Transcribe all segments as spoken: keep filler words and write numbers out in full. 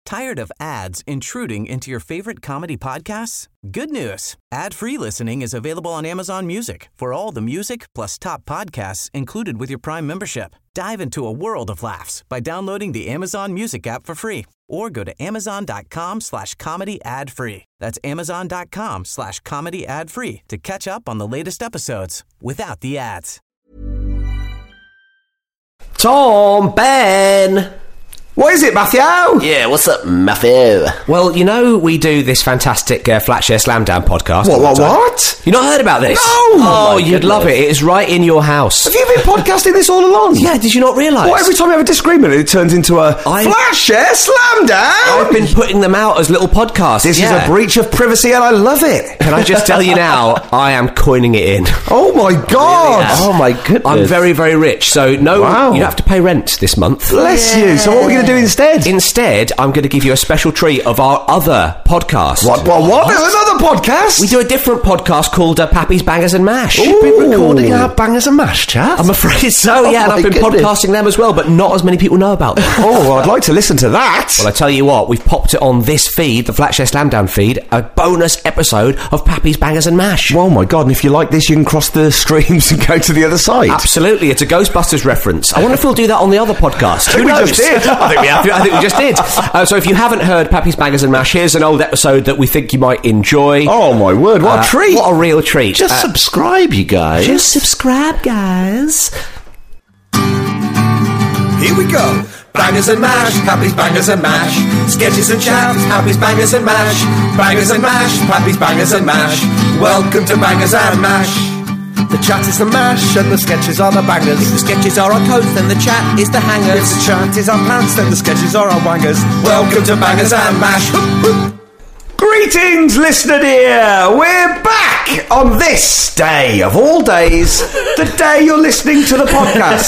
Tired of ads intruding into your favorite comedy podcasts? Good news. Ad-free listening is available on Amazon Music for all the music plus top podcasts included with your Prime membership. Dive into a world of laughs by downloading the Amazon Music app for free or go to amazon.com slash comedy ad free. That's amazon.com slash comedy ad free to catch up on the latest episodes without the ads. Tom, Ben. What is it, Matthew? Yeah, what's up, Matthew? Well, you know we do this fantastic uh, Flatshare Slamdown podcast. What, what, what? You not heard about this? No! Oh, Oh, you'd goodness. love it. It is right in your house. Have you been podcasting this all along? Yeah, did you not realise? What, every time we have a disagreement, it turns into a I- Flatshare Slam Down? I've been putting them out as little podcasts. This yeah. is a breach of privacy and I love it. Can I just tell you now, I am coining it in. Oh my God. Oh my goodness. I'm very, very rich, so no, Wow. you don't have to pay rent this month. Bless you. So what are we going to do instead? Instead, I'm going to give you a special treat of our other podcast. What, what, what? There's another podcast? We do a different podcast called uh, Pappy's Bangers and Mash. You've been recording our our Bangers and Mash chat? I'm afraid so, Oh yeah, and my I've been goodness. podcasting them as well, but not as many people know about them. Oh, I'd like to listen to that. Well, I tell you what, we've popped it on this feed, the Flatshare Slamdown feed, a bonus episode of Pappy's Bangers and Mash. Oh my God, and if you like this, you can cross the streams and go to the other side. Absolutely, it's a Ghostbusters reference. I wonder if we'll do that on the other podcast. I think Who we knows? just did. I think we have. I think we just did. Uh, so if you haven't heard Pappy's Bangers and Mash, here's an old episode that we think you might enjoy. Oh my word, what Uh, a treat. What a real treat. Just Uh, subscribe, you guys. Just subscribe, guys. Here we go. Bangers and mash, Pappy's Bangers and Mash. Sketches and chaps, Pappy's Bangers and Mash. Bangers and mash, Pappy's Bangers and Mash. Welcome to Bangers and Mash. The chat is the mash and the sketches are the bangers. If the sketches are our coats, then the chat is the hangers. If the chat is our pants, then the sketches are our wangers. Welcome to Bangers and Mash. Hoop, hoop. Greetings, listener dear! We're back on this day of all days, the day you're listening to the podcast.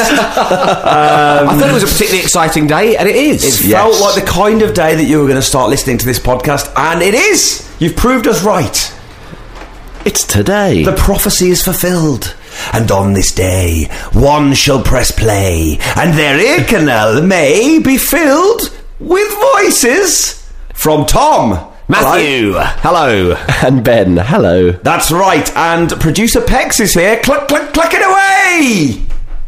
I thought it was a particularly exciting day, and it is. It felt like the kind of day that you were going to start listening to this podcast, and it is! You've proved us right. It's today. The prophecy is fulfilled. And on this day, one shall press play, and their ear canal may be filled with voices from Tom. Matthew, hello. And Ben, hello. That's right, and producer Pex is here. Click, click, click it away!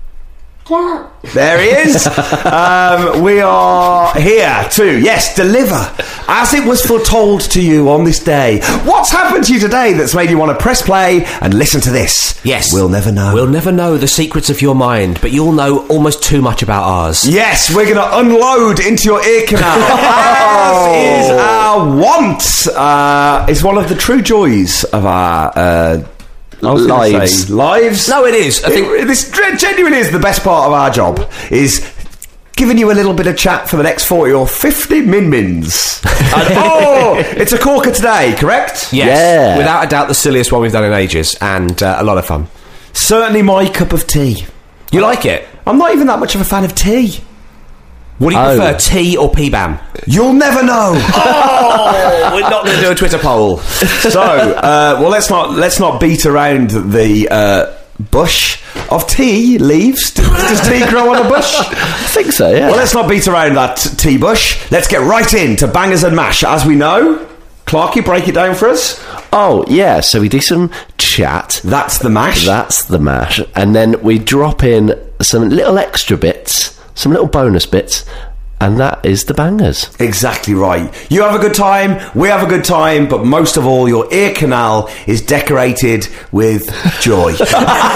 There he is. um, we are here to, yes, deliver, as it was foretold to you on this day. What's happened to you today that's made you want to press play and listen to this? Yes. We'll never know. We'll never know the secrets of your mind, but you'll know almost too much about ours. Yes, we're going to unload into your ear canal, as is our want. Uh, it's one of the true joys of our uh, I was gonna Lives. say lives. No, it is. I think It- this genuinely is the best part of our job. Is giving you a little bit of chat for the next forty or fifty min mins. And, oh, it's a corker today, correct? yes, Yeah. without a doubt the silliest one we've done in ages, and uh, a lot of fun. Certainly my cup of tea. You like it? I'm not even that much of a fan of tea. What do you Oh. prefer, tea or P B A M? You'll never know. Oh, we're not going to do a Twitter poll. So, uh, well, let's not let's not beat around the uh, bush of tea leaves. Does, does tea grow on a bush? I think so, yeah. Well, let's not beat around that tea bush. Let's get right into Bangers and Mash. As we know, Clarky, break it down for us. oh, yeah, so we do some chat. That's the mash. That's the mash. And then we drop in some little extra bits, some little bonus bits, and that is the bangers. Exactly right. You have a good time, we have a good time, but most of all, your ear canal is decorated with joy. I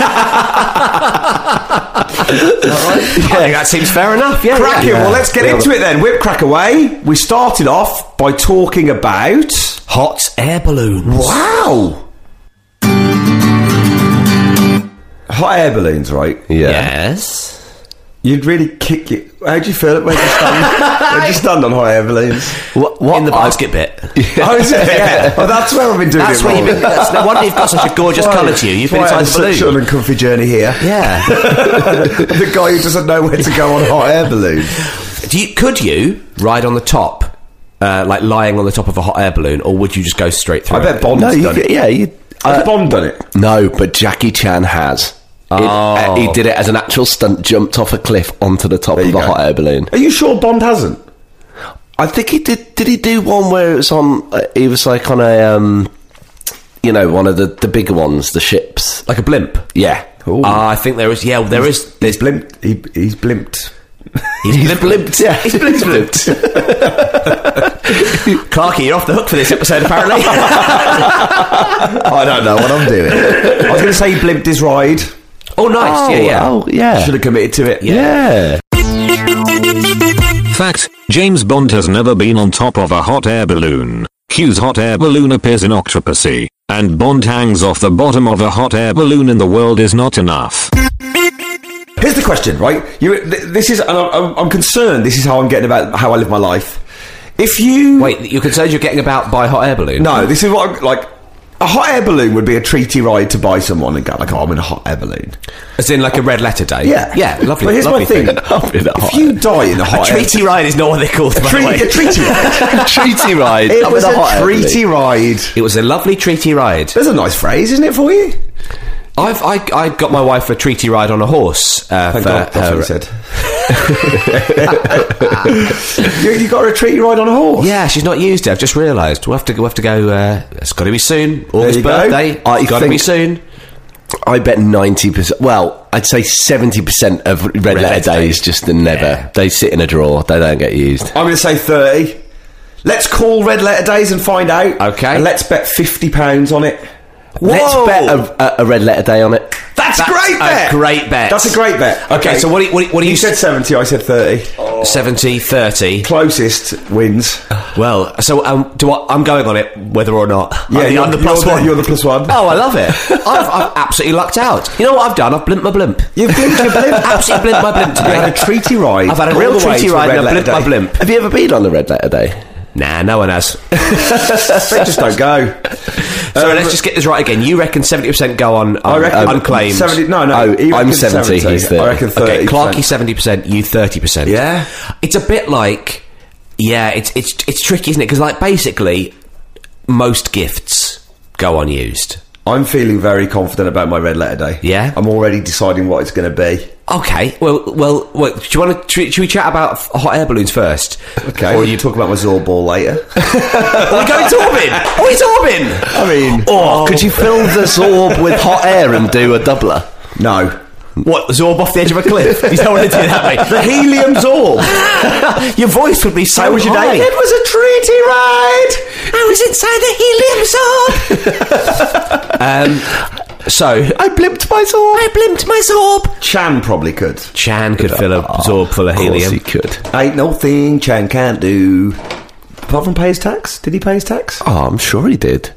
think that seems fair enough, yeah. Cracking. yeah. Well, let's get Yeah. into it then. Whip crack away. We started off by talking about Hot air balloons. wow, hot air balloons, right? Yeah. Yes. You'd really kick it. How do you feel it when you stand? when you stand on hot air balloons? What, what In the I- basket bit. Oh, is it? Yeah. Oh, that's where I've been doing That's it where wrong. you've been. That's no wonder you've got such a gorgeous Why- colour to you. You've been why I inside had the such an balloon. uncomfy journey here. Yeah. The guy who doesn't know where to go on a hot air balloon. Do you, could you ride on the top, uh, like lying on the top of a hot air balloon, or would you just go straight through? I bet it? Bond's No, you done could, it. yeah, you... Has Uh, Bond done it? no, but Jackie Chan has. It- uh, Oh. he did it as an actual stunt, jumped off a cliff onto the top There of you a go. hot air balloon. Are you sure Bond hasn't? I think he did. Did he do one where it was on? Uh, he was like on a, um, you know, one of the, the bigger ones, the ships. Like a blimp. Yeah. Uh, I think there is. Yeah, there is. He's blimped. He, he's blimped. He's blimped. Yeah, he's blimped. Clarky, you're off the hook for this episode, apparently. I don't know what I'm doing. I was going to say he blimped his ride. Oh, nice. Oh, yeah, yeah. Oh, yeah. Should have committed to it. Yeah. Fact, James Bond has never been on top of a hot air balloon. Q's hot air balloon appears in Octopussy, and Bond hangs off the bottom of a hot air balloon in The World Is Not Enough. Here's the question, right? You, th- this is, and I'm, I'm concerned. This is how I'm getting about how I live my life. If you Wait, you're concerned you're getting about by hot air balloon? no, this is what I'm, like. A hot air balloon would be a treaty ride to buy someone and go like, "Oh, I'm in a hot air balloon." As in like a red letter day? Yeah, Yeah, lovely. But here's lovely my thing: thing. if you die in a A hot air treaty ride is not what they're called, by the treaty, way. a treaty ride, Treaty ride. it I'm was in a, hot air treaty balloon. ride. It was a lovely treaty ride. There's a nice phrase, isn't it, for you? I've I, I got my wife a treaty ride on a horse. Uh, Thank for God, that's her- what he said. you, you got her a treaty ride on a horse? Yeah, she's not used it. I've just realised. We'll have to. We'll have to go. Uh, it's got to be soon. August you go. birthday. I It's got to be think- soon. I bet ninety percent. Well, I'd say seventy percent of red, letter letter days just never. Yeah. They sit in a drawer. They don't get used. I'm going to say thirty. Let's call red letter days and find out. Okay. And let's bet fifty pounds on it. Let's Whoa! bet a, a, a red letter day on it. That's, That's a great a bet. great bet. That's a great bet. Okay, so what do you- what do you- what do you you said s- seventy, I said thirty. seventy thirty. Closest wins. Well, so um, do I, I'm going on it, whether or not. Yeah, I'm the, you're, I'm the you're plus the, one. you're the plus one. Oh, I love it. I've, I've absolutely lucked out. You know what I've done? I've blimped my blimp. You've blimped your blimp. Absolutely blimped my blimp You had a today. treaty ride. I've had a all real the way treaty to ride red and I've letter blimped my day. blimp. Have you ever been on a red letter day? Nah, no one has. They just don't go. So let's just get this right again. You reckon seventy percent go on, I on reckon unclaimed? seventy. No, no. Oh, he I'm reckons seventy, he's thirty. I reckon thirty. Okay, Clarky seventy percent, you thirty percent. Yeah. It's a bit like, yeah, it's it's it's tricky, isn't it? Because like basically, most gifts go unused. I'm feeling very confident about my red letter day. Yeah? I'm already deciding what it's going to be. Okay, well, well, well do you want to? Should we chat about f- hot air balloons first? Okay. Or Or you talk about my Zorb ball later. Are we going to Orbin? Are we to Orbin? I mean, Or could you fill the Zorb with hot air and do a doubler? no. What, Zorb off the edge of a cliff? You don't want to do that, mate. The helium Zorb. Your voice would be so How was your high. day? It was a treaty ride. I was inside the helium Zorb. um, so, I blimped my Zorb. I blimped my Zorb. Chan probably could. Chan could fill a Zorb full of Of course helium. he could. Ain't no thing Chan can't do. Apart from pay his tax. Did he pay his tax? Oh, I'm sure he did.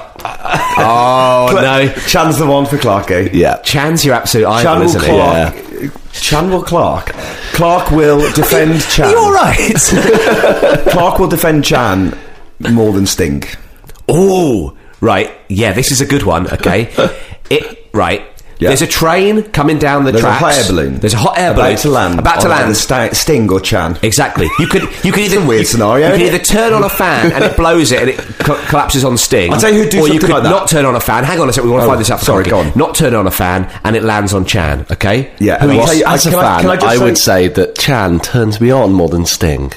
Oh, no. Chan's the one for Clarky. Yeah. Chan's your absolute Chan idol, will isn't he? Clark. Chan will Clark. Clark will defend Chan. Are you alright? Clark will defend Chan more than Sting. Oh, right. Yeah, this is a good one, okay? It, right. Yeah. There's a train coming down the There's tracks. a hot air balloon. There's a hot air about balloon. to land. About to on land. either Sta- Sting or Chan. Exactly. You could you could either weird you, scenario, You could isn't either it? turn on a fan and it blows it and it co- collapses on Sting. I'll tell you who'd do or you something could like that. not turn on a fan. Hang on a second. We want to Oh, find this out. For sorry, Clarky. go on. Not turn on a fan and it lands on Chan. Okay. Yeah, Who and are I'll you- tell you- As a can I- fan, can I, I just would say- say that Chan turns me on more than Sting.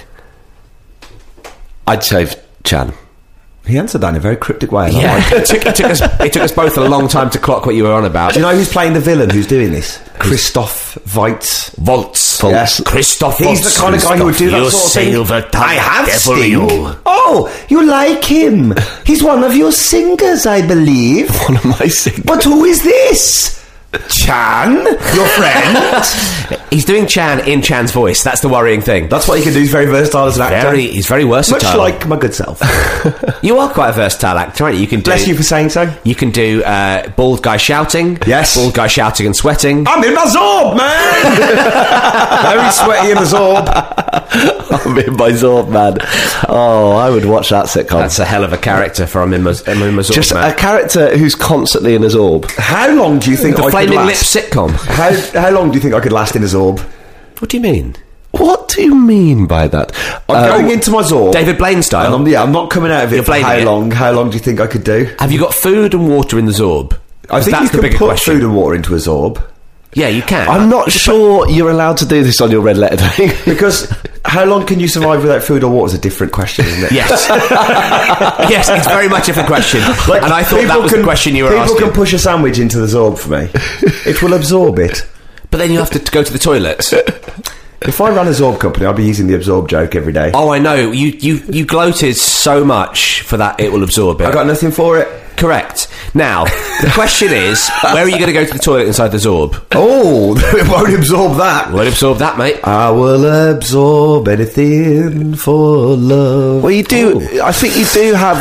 I'd say Chan. He answered that in a very cryptic way. and I Yeah. like it, took, it took us. It took us both a long time to clock what you were on about. Do you know who's playing the villain who's doing this? Christoph Weitz. Volts. Yes. Christoph. He's the kind of guy who would do that you sort of thing. silver-tongued I have devil, Sting. you. Oh, you like him? He's one of your singers, I believe. One of my singers. But who is this? Chan, your friend. He's doing Chan in Chan's voice. That's the worrying thing. That's what he can do. He's very versatile as an actor. Very, he's very Much versatile. like my good self. You are quite a versatile actor, aren't you? You can do. Bless you for saying so. You can do uh, bald guy shouting. Yes. Bald guy shouting and sweating. I'm in my Zorb, man. Very sweaty in the Zorb. I'm in my Zorb, man. Oh, I would watch that sitcom. That's a hell of a character for I'm in my, I'm in my Zorb, Just man. a character who's constantly in a Zorb. How long do you think the I could Flaming last? Lips sitcom. How, how long do you think I could last in a Zorb? What do you mean? What do you mean by that? I'm Uh, going into my Zorb. David Blaine And style. I'm, yeah, I'm not coming out of it You're for blaming how it. long. How long do you think I could do? Have you got food and water in the Zorb? I think that's you the can bigger put question. food and water into a Zorb. Yeah, you can. I'm not sure you're allowed to do this on your red letter day. Because how long can you survive without food or water is a different question, isn't it? Yes. Yes, it's very much a different question. Like, and I thought that people was can- the question you were people asking. can push a sandwich into the Zorb for me. It will absorb it. But then you have to t- go to the toilet. If I ran a Zorb company, I'd be using the absorb joke every day. Oh, I know. You, you, you gloated so much for that it will absorb it. I got nothing for it. Correct. Now, the question is, where are you going to go to the toilet inside the Zorb? Oh, it won't absorb that. Won't absorb that, mate. I will absorb anything for love. Well, you do. I think you do have.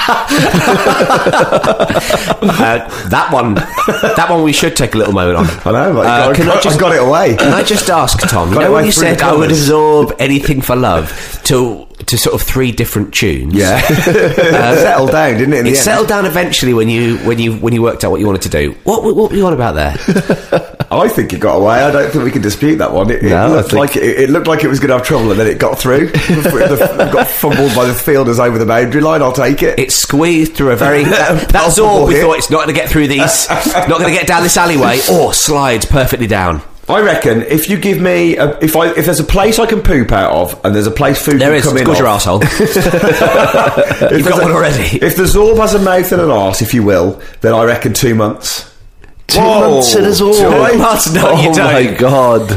Uh, that one, that one we should take a little moment on. I know, but Uh, I, can I got, just- I got it away. Can I just ask, Tom, you Got it know when away you through said the I would colours. absorb anything for love to to sort of three different tunes? Yeah, it settled down, didn't it? In the It end? settled down eventually when you when you when you worked out what you wanted to do. What what, what were you on about there? I think it got away. I don't think we can dispute that one. It, it, No, I looked, think- like, it, it looked like it was going to have trouble, and then it got through. the, got fumbled by the fielders over the boundary line. I'll take it. It squeezed through a very that, that's Palpable all we hit. thought. It's not going to get through these. Not going to get down this alleyway or slides perfectly down. I reckon if you give me a, if I if there's a place I can poop out of, and there's a place food There can is. come It's in got your off, arsehole. if You've got there's one a- already. If the Zorb has a mouth and an arse, if you will, then I reckon two months. Two Whoa. months in as all. Two months? No, oh you don't. my god.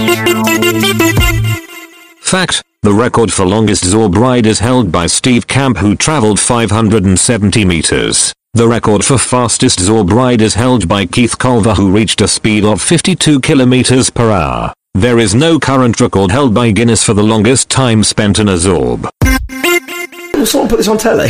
Fact: the record for longest Zorb ride is held by Steve Camp, who travelled five hundred seventy meters. The record for fastest Zorb ride is held by Keith Culver, who reached a speed of fifty-two kilometers per hour. There is no current record held by Guinness for the longest time spent in a Zorb. Will someone put this on telly?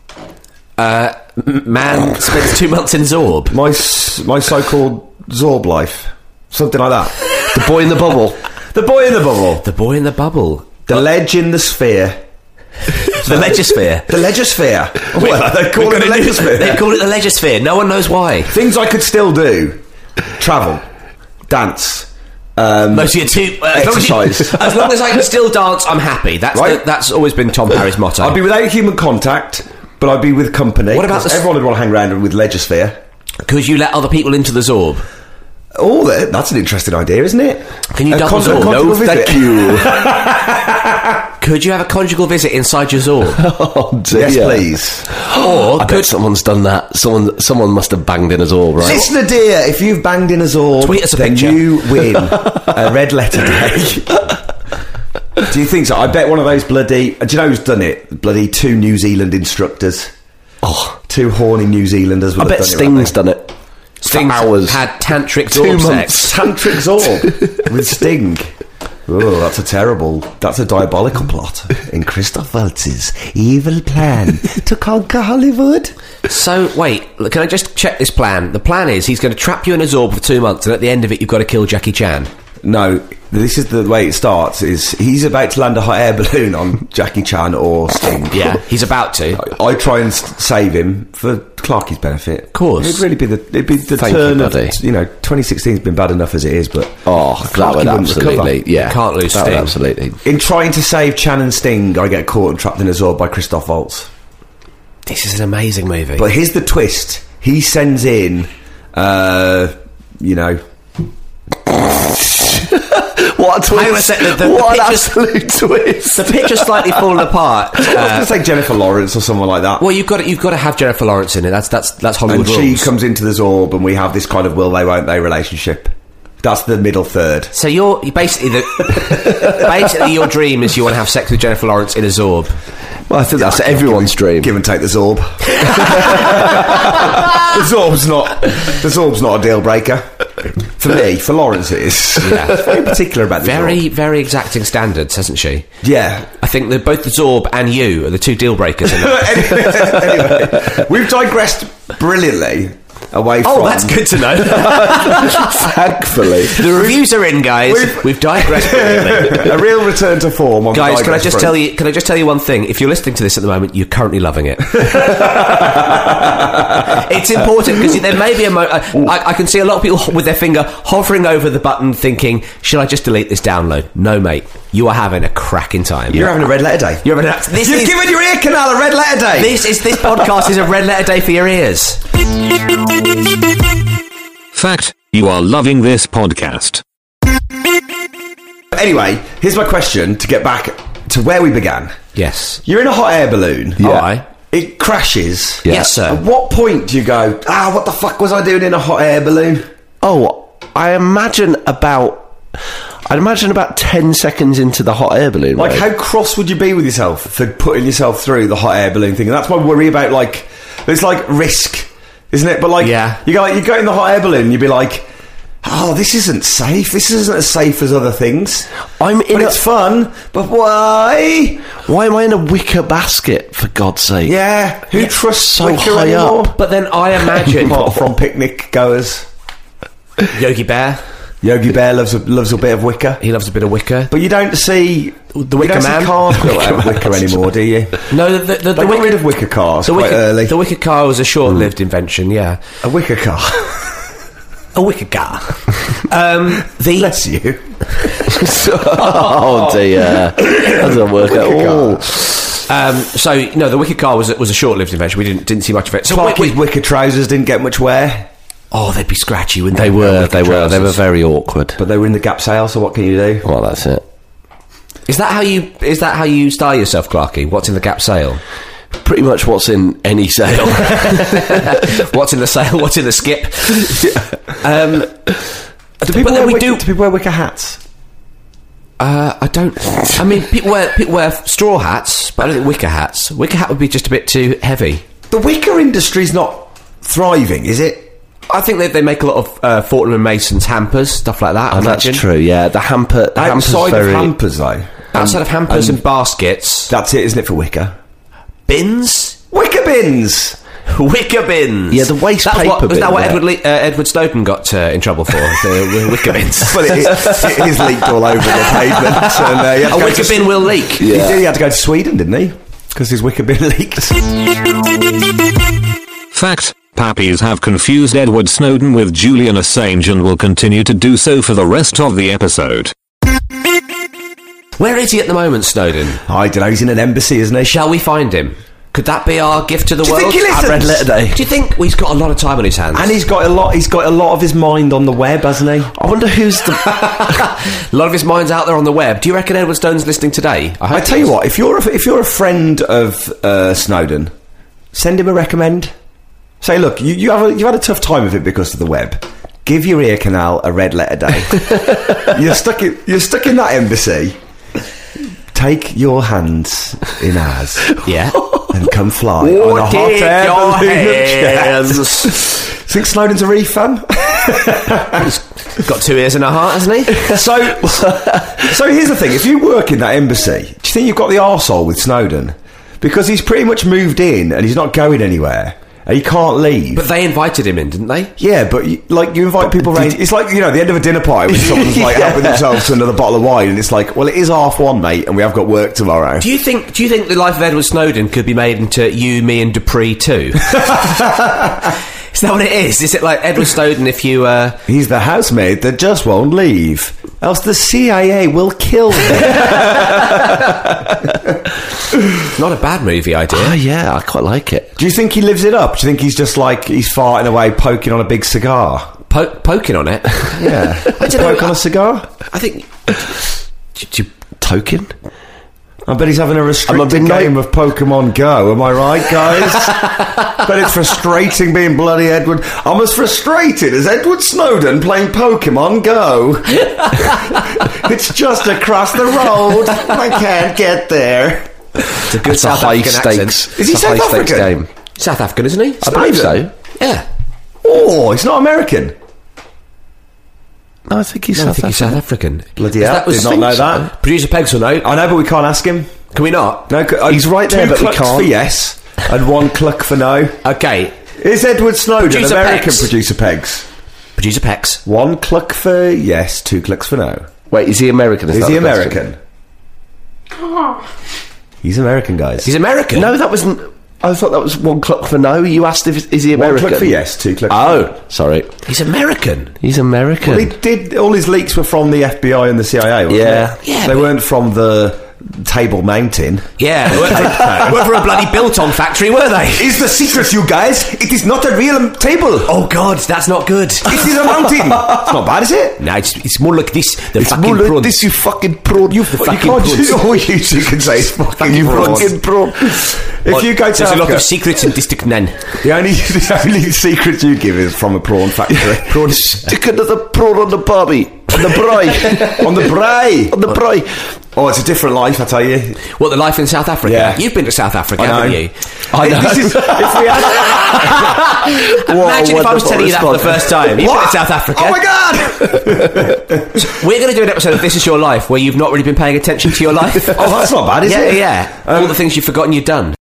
Uh, m- man spends two months in Zorb. My s- my so-called Zorb life, something like that. The boy in the bubble. The boy in the bubble, The boy in the bubble. the ledge in the sphere, The Legisphere. the legosphere. Well, they call We're it the gonna do- legosphere. They call it the Legisphere. No one knows why. Things I could still do: travel, dance. Um, Those are your two. Uh, as, long as, you- Exercise. as long as I can still dance, I'm happy. That's Right. the, that's always been Tom Parry's motto. I'd be without human contact, but I'd be with company. What about 'cause the s- everyone would want to hang around with legosphere? Could you let other people into the Zorb? Oh, that- that's an interesting idea, isn't it? Can you A double con- a Zorb? conjugal No, visit. thank you. Could you have a conjugal visit inside your Zorb? Oh dear. Yes, please. Or I bet could someone's done that. Someone, someone must have banged in us all, right? Listener dear, if you've banged in a Zorb, Tweet us a then picture. you win a red letter day. Do you think so? I bet one of those bloody... Do you know who's done it? Bloody two New Zealand instructors. Oh, Two horny New Zealanders would I have bet done Sting's it. done it. Sting For hours. had tantric Two Zorb months. sex? Tantric Zorb with Sting. Oh, that's a terrible, that's a diabolical plot in Christoph Waltz's evil plan to conquer Hollywood. So, wait, look, can I just check this plan? The plan is he's going to trap you in a Zorb for two months, and at the end of it, you've got to kill Jackie Chan. No, this is the way it starts, is he's about to land a hot air balloon on Jackie Chan or Sting. Yeah, he's about to. I, I try and s- save him for Clarky's benefit. Of course. It'd really be the, it'd be the Thank you, turn of, buddy. you know, twenty sixteen's been bad enough as it is, but Oh, that Clarky would wouldn't absolutely, recover. yeah. Can't lose that Sting. Would absolutely. in trying to save Chan and Sting, I get caught and trapped in a Zorb by Christoph Waltz. This is an amazing movie. But here's the twist. He sends in, uh, you know... What a Hang on a twist! sec, the- the- the what an pictures- absolute twist! the picture's slightly fallen apart. I was going Uh, to say Jennifer Lawrence or someone like that. well, you've got to, you've got to have Jennifer Lawrence in it. That's that's that's Hollywood and she rules. comes into the Zorb and we have this kind of will they, won't they relationship. That's the middle third. So you're you basically the basically your dream is you want to have sex with Jennifer Lawrence in a Zorb. Well, I think that's everyone's dream. Give and take the Zorb. the Zorb's not the Zorb's not a deal breaker. For me, for Lawrence it is. Yeah. She's very particular about the Very Zorb. very exacting standards, hasn't she? Yeah. I think that both the Zorb and you are the two deal breakers in that. Anyway, we've digressed brilliantly away from... Oh, that's good to know. Thankfully. The reviews are in, guys. We've, We've- digressed. brilliantly. a real return to form on the Guys, can I digress just front. tell you? Can I just tell you one thing? If you're listening to this at the moment, you're currently loving it. It's important because there may be a. Mo- I, I can see a lot of people with their finger hovering over the button, thinking, "Should I just delete this download?" No, mate. You are having a cracking time. You're having a red letter day. You're having a, this You've is, given your ear canal a red letter day. This is this podcast is a red letter day for your ears. Fact: you are loving this podcast. anyway, here's my question to get back to where we began. Yes. You're in a hot air balloon. Yeah. Aye. It crashes. Yeah. Yes, sir. At what point do you go, ah, what the fuck was I doing in a hot air balloon? Oh, I imagine about... I'd imagine about ten seconds into the hot air balloon. Like, right? how cross would you be with yourself for putting yourself through the hot air balloon thing? And that's my worry about, like, it's like risk, isn't it? But, like, Yeah. you go, like, you go in the hot air balloon and you'd be like, oh, this isn't safe. This isn't as safe as other things. I'm in But a... it's fun. But why? Why am I in a wicker basket, for God's sake? Yeah. Who trusts so Wicker high anymore? up. But then I imagine Apart from picnic goers. Yogi Bear. Yogi Bear loves a, loves a bit of Wicker. He loves a bit of Wicker. But you don't see The Wicker you don't Man? see cars built out of Wicker anymore, do you? No, the, the, the, They the got rid Wicker, of Wicker cars the quite Wicker, early. the Wicker car was a short-lived invention. Yeah, A Wicker car. a Wicker car. um, the Bless you. Oh dear. That doesn't work at Wicker all. um, so no, the Wicker car was was a short-lived invention. We didn't didn't see much of it. So wait, Clarky's wait. Wicker trousers didn't get much wear, Oh, they'd be scratchy, wouldn't They they? were, Wicker they were, they were trousers. very awkward. but they were in the Gap sale, so what can you do? Well, that's it. Is that how you is that how you style yourself, Clarky? What's in the Gap sale? Pretty much what's in any sale. What's in the sale? What's in the skip? um, Do people, but then wear we wicker, do. do people wear Wicker hats? Uh, I don't. I mean, people wear people wear straw hats, but I don't think wicker hats. Wicker hat would be just a bit too heavy. The Wicker industry's not thriving, is it? I think they, they make a lot of uh, Fortnum and Mason's hampers, stuff like that. I Oh, that's imagine. true, yeah. The hamper... The hamper's Outside very, of hampers, though. Outside of hampers and, baskets, That's it, isn't it, for Wicker? bins, Wicker bins! wicker bins. Yeah, the waste That's what, paper Was that bin, what yeah. Edward Le- uh, Edward Snowden got uh, in trouble for? The wicker bins. Well, it, it, it is leaked all over the pavement. And, uh, he had to A go wicker to- bin will leak. He, did, he had to go to Sweden, didn't he? Because his Wicker bin leaked. Fact: Pappies have confused Edward Snowden with Julian Assange and will continue to do so for the rest of the episode. Where is he at the moment, Snowden? I don't know, he's in an embassy, isn't he? Shall we find him? Could that be our gift to the Do you world? think he listens? Our red letter day. Do you think well, he's got a lot of time on his hands? And he's got a lot. He's got a lot of his mind on the web, hasn't he? I wonder who's the... a lot of his mind's out there on the web. Do you reckon Edward Snowden's listening today? I tell you what, if you're a, if you're a friend of uh, Snowden, send him a recommend. Say, look, you you have a, you had a tough time of it because of the web. Give your ear canal a red letter day. you're stuck in you're stuck in that embassy. Take your hands in ours. Yeah. And come fly Oh, on a hot take air your balloon of hands. jazz. Think Snowden's a reef fan? Got two ears and a heart, hasn't he? So, so here's the thing: if you work in that embassy, do you think you've got the arsehole with Snowden? Because he's pretty much moved in and he's not going anywhere, and he can't leave. But they invited him in, didn't they? Yeah, but you, like you invite people around. It's like, you know, the end of a dinner party when someone's like Yeah. helping themselves to another bottle of wine, and it's like, well, it is half one, mate, and we have got work tomorrow. Do you think? Do you think the life of Edward Snowden could be made into You, Me, and Dupree too? Is that what it is? Is it like Edward Snowden if you? Uh, He's the housemaid that just won't leave, else the C I A will kill him. not a bad movie idea. Oh, yeah, I quite like it. Do you think he lives it up? Do you think he's just like he's farting away, poking on a big cigar? Po- poking on it. Yeah, I don't know. poke on a cigar. I think. Do, do, Token? I bet he's having a I'm a restricted big no- game of Pokemon Go. Am I right, guys? Bet it's frustrating being bloody Edward. I'm as frustrated as Edward Snowden playing Pokemon Go. It's just across the road. I can't get there. it's a good It's a South high African stakes. accent. Is he it's a South high stakes African? game. South African, isn't he? I believe so. Yeah. Oh, he's not American. No, I think he's No, I South think he's African. South African. Bloody Is hell, that was- did not know that. Producer Pegs will know. I know, but we can't ask him. Can we not? No, c- uh, He's right there, two but we clucks can't. for yes and one cluck for no. Okay. Is Edward Snowden Producer American Pegs. producer Pegs? Producer Pegs. One cluck for yes, two clucks for no. Wait, is he American? Is that he the question? American? He's American, guys. He's American. No, that wasn't... I thought that was one clock for no. You asked if is he One American? cluck for yes, two clucks for Oh, no. sorry. He's American. He's American. Well, he did. All his leaks were from the F B I and the C I A. Wasn't Yeah. it? Yeah, They but- weren't from the Table Mountain. Yeah, they weren't for, weren't for a bloody Biltong factory, were they? Is the secret, you guys? It is not a real table. Oh God, that's not good. It is a mountain. It's not bad, is it? No, it's, it's more like this. The It's fucking more like prawn. this, you fucking prawn. You, The you fucking can't prawns. just all you two can say is fucking Fucking prawn. prawns. Fucking prawn. If Well, you go to there's a lot Africa, of secrets in District nine. the only the only secret you give is from a prawn factory. Prawn. Stick another prawn on the barbie. On the braai. On the braai. On the braai. Oh, it's a different life, I tell you. What, the life in South Africa? Yeah. You've been to South Africa, I know. haven't you? I know. This is, if we had, Imagine if I was wonderful telling you that for the response. first time. You've been What? to South Africa. Oh my God! We're going to do an episode of This Is Your Life where you've not really been paying attention to your life. Oh, that's not bad, is yeah, it? yeah. All the things you've forgotten you've done.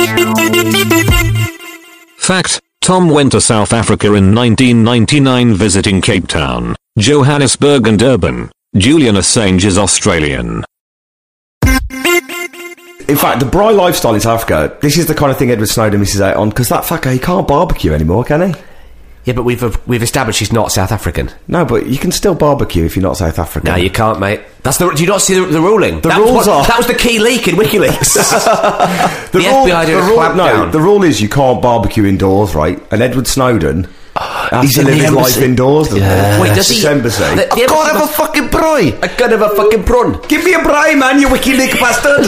Fact, Tom went to South Africa in nineteen ninety-nine visiting Cape Town, Johannesburg and Durban. Julian Assange is Australian. In fact, the braai lifestyle in South Africa, this is the kind of thing Edward Snowden misses out on, because that fucker, he can't barbecue anymore, can he? Yeah, but we've uh, we've established he's not South African. No, but you can still barbecue if you're not South African. No, you can't, mate. That's the. Do you not see the, the ruling? The that was rules what- are- That was the key leak in WikiLeaks. the The F B I did the a rule, clamp no, down. the rule is you can't barbecue indoors, right? And Edward Snowden has he's to in live the his embassy. life indoors. doesn't he? Wait, does It's he? embassy. The, the I can't embassy have a fucking braai. I can't have a fucking prawn. Give me a braai, man, you WikiLeaks bastard!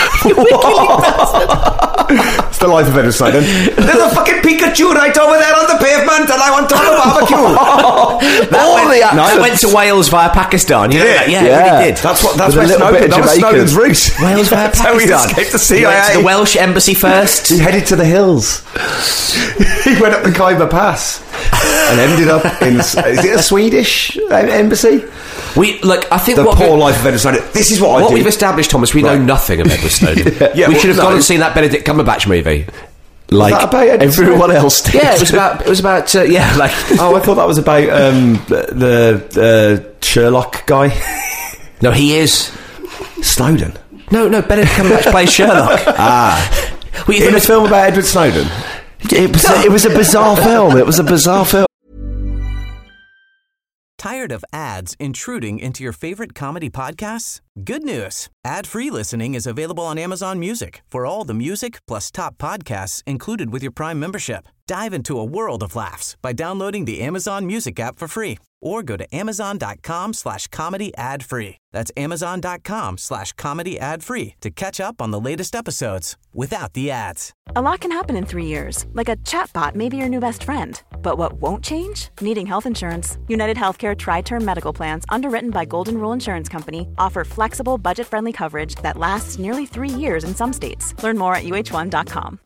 It's the life of Edward Snowden. There's a fucking Pikachu right over there on the pavement, and I want to have a barbecue. That, All went, the that accents. went to Wales via Pakistan. You know Did that? it? Yeah, Yeah. it really did. That's what. That's With a where little Snowden. bit of That was Jamaican. Snowden's route. Wales via That's how he Pakistan. escaped the He C went I A. to the Welsh embassy first. He headed to the hills. He went up the Khyber Pass and ended up in. Is it a Swedish embassy? We look. I think The what poor we, life of Edward Snowden. This is what I what do. we've established, Thomas. We know Right. nothing of Edward Snowden. Yeah, we well, should have no. gone and seen that Benedict Cumberbatch movie. Like that about Edward everyone Snowden? else did. Yeah, it was about. It was about. Uh, yeah, like. Oh, I thought that was about um, the the uh, Sherlock guy. No, he is. Snowden. No, no. Benedict Cumberbatch plays Sherlock. Ah. Well, you In think a it's- film about Edward Snowden. It was, a, it was a bizarre film. It was a bizarre film. Tired of ads intruding into your favorite comedy podcasts? Good news. Ad-free listening is available on Amazon Music for all the music plus top podcasts included with your Prime membership. Dive into a world of laughs by downloading the Amazon Music app for free or go to amazon.com slash comedy ad free. That's amazon.com slash comedy ad free to catch up on the latest episodes without the ads. A lot can happen in three years, like a chatbot may be your new best friend. But what won't change? Needing health insurance. United Healthcare Tri-Term Medical Plans, underwritten by Golden Rule Insurance Company, offer flexible, budget-friendly coverage that lasts nearly three years in some states. Learn more at U H one dot com.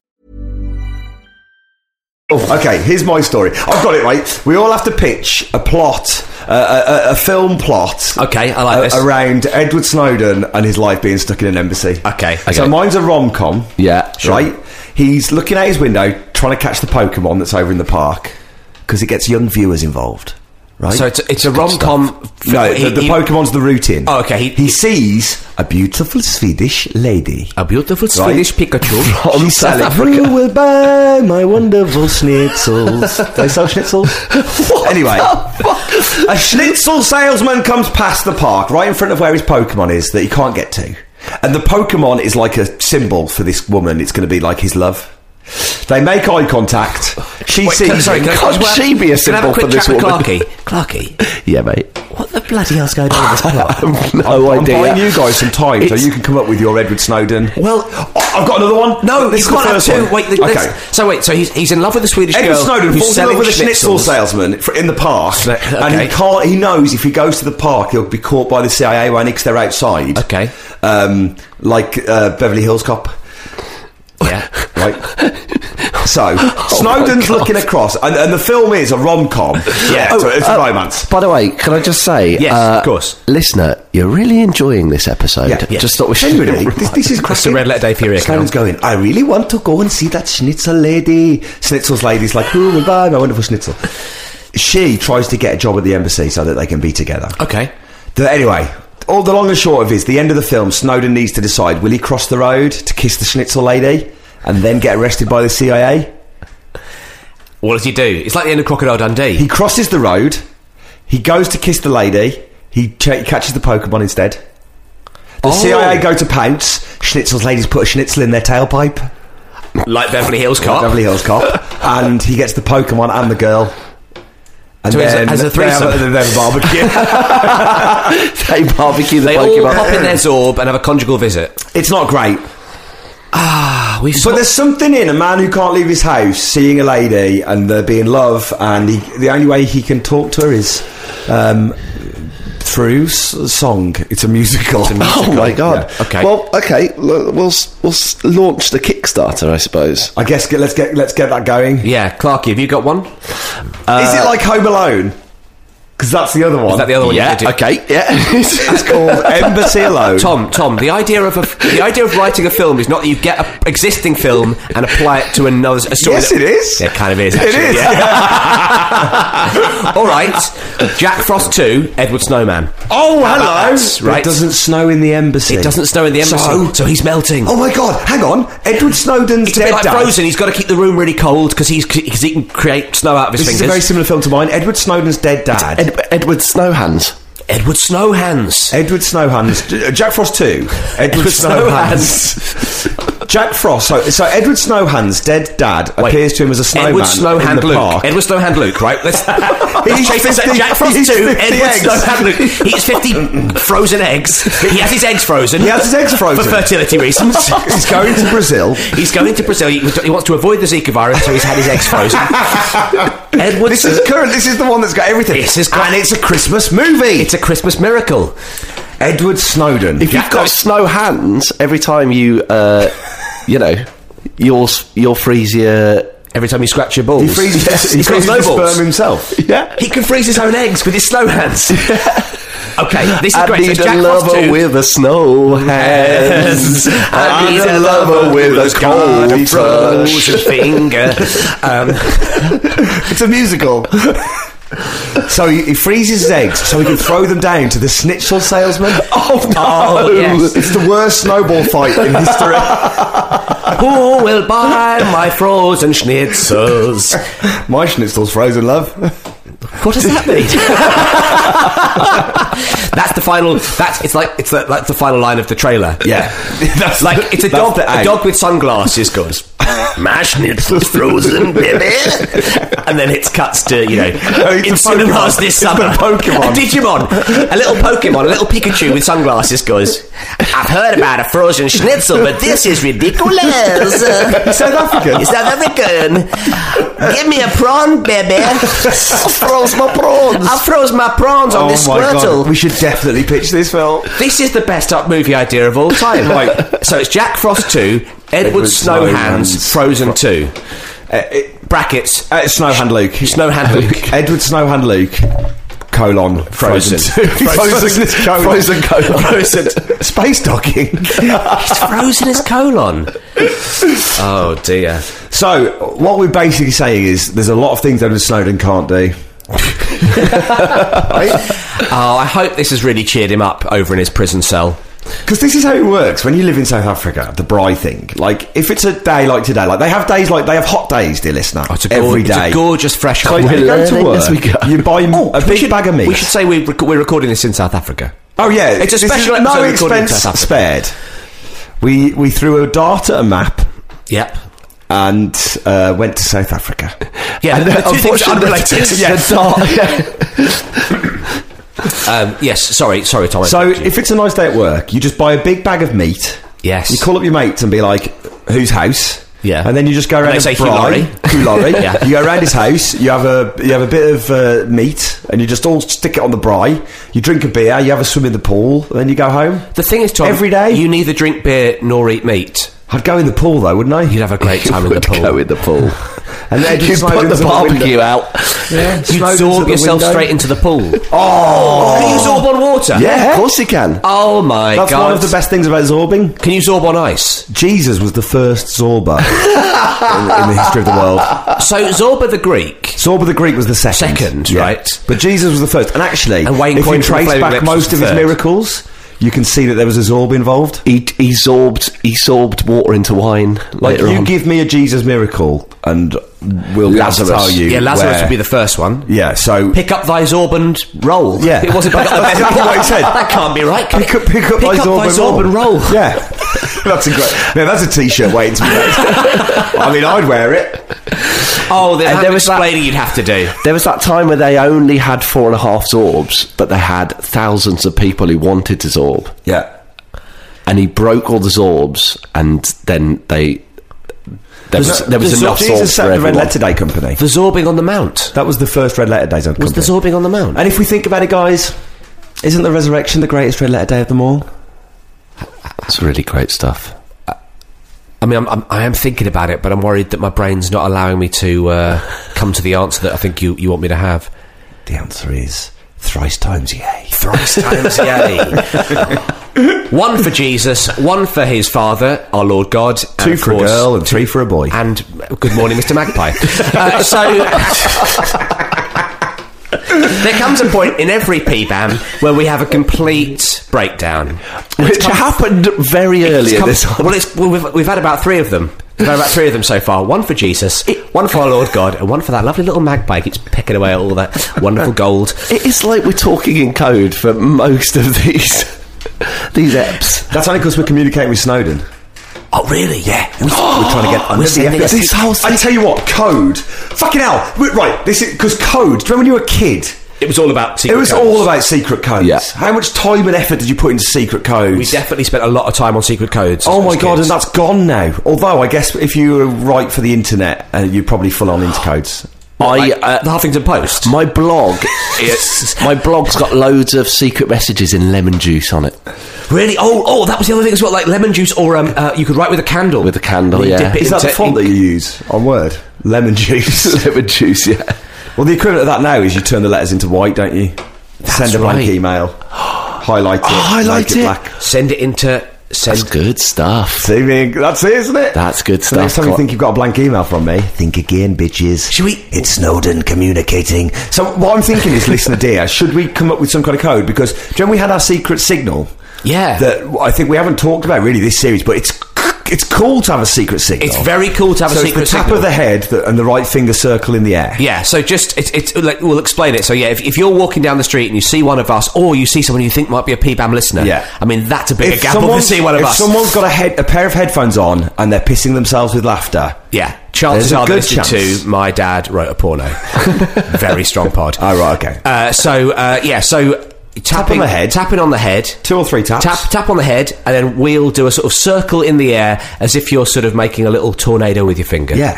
Oh, okay, here's my story. I've got it, right. We all have to pitch a plot, uh, a, a, a film plot. Okay, I like a- this. Around Edward Snowden and his life being stuck in an embassy. Okay, So okay. mine's a rom-com. Yeah, sure. Right? He's looking out his window, trying to catch the Pokemon that's over in the park, because it gets young viewers involved. Right? So it's a, it's a rom com. No, the, the Pokemon's the routine. Oh, okay, he- He, sees a beautiful Swedish lady. A beautiful Swedish Pikachu From She's South selling, Africa. who will buy my wonderful schnitzels? They sell schnitzels? Anyway, a schnitzel salesman comes past the park, right in front of where his Pokemon is, that he can't get to. And the Pokemon is like a symbol for this woman. It's going to be like his love. They make eye contact. She Wait, sees can, sorry, him. can, I- Can't can I- she be a can I have symbol a quick for this chat with woman? Clarky? Clarky, Yeah, mate. what the bloody hell's going on with this plot? No I'm idea. buying you guys some time so It's- you can come up with your Edward Snowden. Well, Oh, I've got another one. no, this you is the can't have first two. one. Wait, the, okay. let's- so wait, so he's he's in love with a Swedish Edward girl Snowden who's falls in love selling with a schnitzel schnitzels. salesman for- in the park, Okay. and he can't. He knows if he goes to the park, he'll be caught by the C I A when because they're outside. Okay. um, like uh, Beverly Hills Cop, Yeah. right? So Oh Snowden's looking across, and, and the film is a rom com. Yeah, Oh, so it's uh, a romance. By the way, can I just say, Yes, uh, of course. listener, you're really enjoying this episode. Yeah, yeah. Just thought we should. Genuinely, this, this is It's a cracking. red letter day for your ear Snowden's canal. going, I really want to go and see that schnitzel lady. Schnitzel's lady's like, who will buy my wonderful schnitzel? She tries to get a job at the embassy so that they can be together. Okay. The, anyway, all the long and short of it is, the end of the film, Snowden needs to decide, will he cross the road to kiss the schnitzel lady and then get arrested by the C I A? What does he do? It's like the end of Crocodile Dundee. He crosses the road, he goes to kiss the lady, he ch- catches the Pokemon instead. The Oh. C I A go to pounce. Schnitzel's ladies put a schnitzel in their tailpipe. Like Beverly Hills Cop. Beverly Hills Cop. And he gets the Pokemon and the girl. And So then has a- has a they have threesome. a, they have a barbecue. They barbecue the They all Pokemon. pop in their Zorb and have a conjugal visit. It's not great. Ah, we But there's something in a man who can't leave his house, seeing a lady and there being love, and he, the only way he can talk to her is um, through s- song. It's a musical. Oh my god! Yeah. Okay. Well, okay. l- We'll s- we'll s- launch the Kickstarter, I suppose. I guess get, let's get let's get that going. Yeah, Clarky, have you got one? Is it like Home Alone? Because that's the other one. Is that the other one? Yeah. you did? Okay. Yeah. It's called Embassy Alone. Tom, Tom, the idea of a, the idea of writing a film is not that you get an existing film and apply it to another a story. Yes, that- it is. Yeah, it kind of is. It Actually, is. yeah. All right, Jack Frost two, Edward Snowman. Oh, How about hello. that? Right. It doesn't snow in the embassy. It doesn't snow in the embassy, So, so, he's melting. oh my god, hang on. Edward Snowden's It's a dead bit like dad. Frozen. He's got to keep the room really cold because he's because he can create snow out of his This is fingers. a very similar film to mine. Edward Snowden's dead dad. Ed- Edward Snowhands. Edward Snowhands. Edward Snowhands. J- Jack Frost two. Edward Edward Snowhands. Jack Frost. So, so Edward Snowhands' dead dad Wait, appears to him as a snowman Edward in Snowhand the Luke. park. Edward Snowhand Luke, right? Let's, let's He's chase this out. fifty Jack Frost he's two, fifty Edward eggs. Snowhand Luke. He eats fifty frozen eggs. He has his eggs frozen. He has his eggs frozen. For fertility reasons. He's going to Brazil. He's going to Brazil. He, he wants to avoid the Zika virus, so he's had his eggs frozen. Edward This is current. This is the one that's got everything. This has got- and it's a Christmas movie. It's a Christmas miracle. Edward Snowden. If you've got snow hands, every time you, uh, you know, you'll s- you'll freeze your. Every time you scratch your balls. he freezes, Yes, he he's got freezes the snowballs. sperm himself. Yeah. He can freeze his own eggs with his snow hands. Okay, this is I great. need So a Jack Frost lover two. with a snow hands. I need a lover with a cold touch. frozen finger. Um, It's a musical. So he, he freezes his eggs so he can throw them down to the schnitzel salesman. Oh no! Oh, yes. It's the worst snowball fight in history. Who will buy my frozen schnitzels? My schnitzel's frozen, love. What does that mean? That's the final. That's it's like it's the, like the final line of the trailer. Yeah, that's Like it's a that's dog. the A aim. dog with sunglasses goes. My schnitzel's frozen, baby. And then it cuts to you know it's in a cinemas Pokemon. this It's the summer. Pokemon. A Digimon, a little Pokemon, a little Pikachu with sunglasses goes. I've heard about a frozen schnitzel, but this is ridiculous. He's South African. He's South African. Give me a prawn, baby. I froze my prawns. I froze my prawns on Oh this my Squirtle. god, we should definitely pitch this film. This is the best up movie idea of all time. Right. So it's Jack Frost two, Edward, Edward Snowhands, Snowhands. Frozen two. Uh, it, Brackets. uh, Snowhand Luke. Snowhand Luke. Edward Snowhand Luke. Colon. Frozen. Frozen. Frozen. Colon. Frozen colon. Frozen. Space docking. He's frozen his colon. Oh dear. So, what we're basically saying is there's a lot of things Edward Snowden can't do. Oh, I hope this has really cheered him up over in his prison cell. Because this is how it works when you live in South Africa, the Braai thing. Like, if it's a day like today, like they have days like, they have hot days, dear listener. Oh, it's a, every gorge- day. it's a gorgeous fresh So hot you day. go to learning work, as we go. you buy Oh, a we big should- bag of meat. We should say we rec- we're recording this in South Africa. Oh yeah, It's a this is special no episode recorded in expense South Africa. spared. We we threw a dart at a map Yep. and uh, went to South Africa. Yeah, the two things are Unfortunately, unrelated. the dart- Um, yes, sorry, sorry, Tom. I So interrupted you. if it's a nice day at work, you just buy a big bag of meat. Yes. You call up your mates and be like, "Whose house?" Yeah. And then you just go And around they and say Hugh Laurie. Hugh Laurie. Yeah. You go around his house. You have a you have a bit of uh, meat, and you just all stick it on the braai. You drink a beer. You have a swim in the pool, and then you go home. The thing is, Tom, Every day? you neither drink beer nor eat meat. I'd go in the pool though, wouldn't I? You'd have a great time in the would pool. go in the pool. And then You put the barbecue out. Yeah, You'd Snowden's at absorb the yourself window. straight into the pool. Oh! Can you zorb on water? Yeah. Of course you can. Oh my That's god. one of the best things about zorbing. Can you zorb on ice? Jesus was the first zorber in, in the history of the world. So Zorba the Greek. Zorba the Greek was the second. Second, Yeah. right. But Jesus was the first. And actually, And Wayne if you Coyne from the trace Flaming back Lips most was of the his third. miracles, you can see that there was a zorb involved. He, he sorbed he sorbed water into wine Like, later you on. give me a Jesus miracle, and we'll be able to Lazarus. tell you. Yeah, Lazarus where- would be the first one. Yeah, so Pick up thy Zorb and roll. Yeah. It wasn't pick up That's thy exactly what he said. That can't be right. pick up, pick up, Pick thy up Zorb thy and Zorb roll. and roll. Yeah, that's a great. Man, that's a T-shirt waiting to be made. I mean, I'd wear it. Oh, there's And that there was that- explaining you'd have to do. There was that time where they only had four and a half Zorbs, but they had thousands of people who wanted to Zorb. Yeah. And he broke all the Zorbs, and then they... There was, there was the enough Jesus Zorbs set for the Red everyone. Letter Day company. The Zorbing on the Mount. That was the first Red Letter Day company. Was the Zorbing on the Mount? And if we think about it, guys, isn't the Resurrection the greatest Red Letter Day of them all? That's really great stuff. I mean, I'm, I'm, I am thinking about it, but I'm worried that my brain's not allowing me to uh, come to the answer that I think you, you want me to have. The answer is thrice times yay. Thrice times yay. One for Jesus, one for his Father, our Lord God. and Two of for a course- girl and three for a boy. And uh, good morning, Mister Magpie. uh, so... There comes a point in every P B A M where we have a complete breakdown. Which happened very early It's in come- this one. well, it's, well we've, we've had about three of them. We've had about three of them so far. One for Jesus, one for our Lord God, and one for that lovely little magpie who keeps pecking away at all that wonderful gold. It is like we're talking in code for most of these these eps. That's only because we're communicating with Snowden. Oh, really? Yeah. We, we're trying to get under the sending F B I. a- This whole I tell you what, code. Fucking hell. Wait, Right, this is because code. Do you remember when you were a kid? It was all about secret It was codes. all about secret codes. Yeah. How much time and effort did you put into secret codes? We definitely spent a lot of time on secret codes. Oh as my god, kids. and that's gone now. Although I guess if you were right for the internet, uh, you're probably full on into codes. I Like, uh, the Huffington Post. my blog, it's, my blog's got loads of secret messages in lemon juice on it. Really? Oh, oh, that was the other thing as well, like lemon juice, or um, uh, you could write with a candle. With a candle, And you yeah. dip it Is that the into font that ink. you use on Word? Lemon juice. Lemon juice, yeah. Well, the equivalent of that now is you turn the letters into white, don't you? Send a blank right. email. Highlight it. highlight make it. black. Send it into... Send That's good stuff. See me? That's it, isn't it? That's good So next stuff. time you think you've got a blank email from me, think again, bitches. Should we- It's Snowden communicating. So what I'm thinking is, listener dear, should we come up with some kind of code? Because do you remember we had our secret signal? Yeah. That I think we haven't talked about really this series, but it's it's cool to have a secret signal. It's very cool to have so a it's secret the tap signal. of the head that, and the right finger circle in the air. Yeah, so just, it's, it's like, we'll explain it. So yeah, if, if you're walking down the street and you see one of us, or you see someone you think might be a P B A M listener, Yeah. I mean, that's a bigger If gamble than someone's, see one of if us. someone's got a, head, a pair of headphones on and they're pissing themselves with laughter, Yeah, chances There's a are they're good listening chance. to My Dad Wrote a Porno. Very strong pod. oh right, okay, Uh, so, uh, yeah, so... Tapping on the head. Tapping on the head. two or three taps. Tap, tap on the head, and then we'll do a sort of circle in the air as if you're sort of making a little tornado with your finger. Yeah,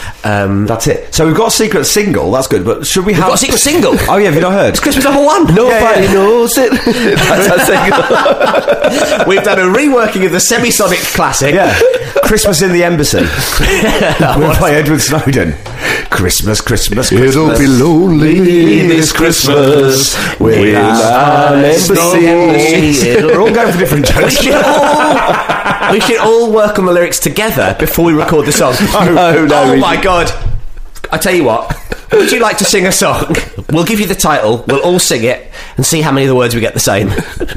Um, that's it. So we've got a secret single. That's good, but should we we've have got a secret single. Oh yeah, have you not heard? It's Christmas number one. Nobody Yeah, yeah. knows it. That's our single. We've done a reworking of the Semisonic classic. Yeah, Christmas in the Embassy. We'll play Edward Snowden. Christmas, Christmas, Christmas. It'll be lonely this Christmas with an embassy. We're all going for different We jokes. should all we should all work on the lyrics together before we record the song. No, no, Oh we- my god! I tell you what. Would you like to sing a song? We'll give you the title. We'll all sing it and see how many of the words we get the same.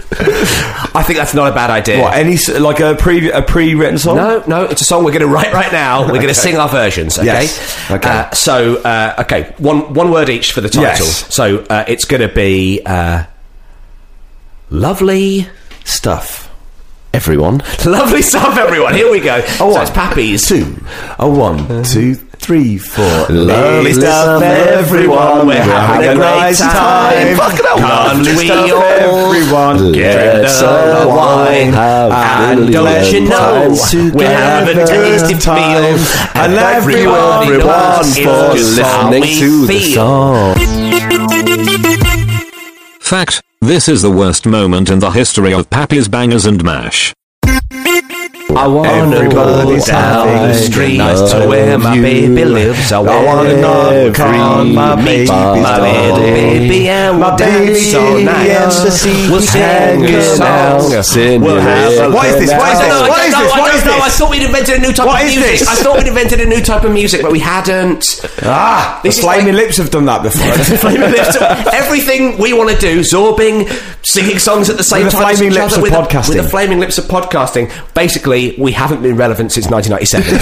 I think that's not a bad idea. What? Any s- like a pre a pre-written song? No, no, it's a song we're going to write right now. We're going to sing our versions, okay? Yes, okay. Uh, so, uh, okay, one one word each for the title. Yes. So, uh, it's going to be uh, lovely, Stuff. Everyone. lovely stuff. Everyone, here we go. A so one, it's Pappy's. two, a one, two, three, four. Lovely stuff, everyone. We're having a great time. Fucking hell. Can't Lovely we stuff, all everyone. get Let's a all wine? have And really don't you good know times we're having a together. tasty Time. meal? And everybody everyone knows for it's just how listening we to the feel. song. Fact, this is the worst moment in the history of Pappy's Bangers and Mash. I wanna go Everybody's down the having street a nice to where my you. baby lives. I I wanna knock on my baby's my little door. baby and My we'll dance all baby night. and the sea We'll sing hanging a song. out. We'll have a What is this? What is I don't this? know, I What don't is know, this? I What don't is know. I this? thought we'd invented a new type What of is music. this? I thought we'd invented a new type of music, but we hadn't. Ah, This the is Flaming like- Lips have done that before. Flaming Lips. Everything we want to do, zorbing, singing songs at the same With the time as Flaming each Lips other, of with podcasting. The, with the Flaming Lips of podcasting. Basically, basically, we haven't been relevant since nineteen ninety-seven.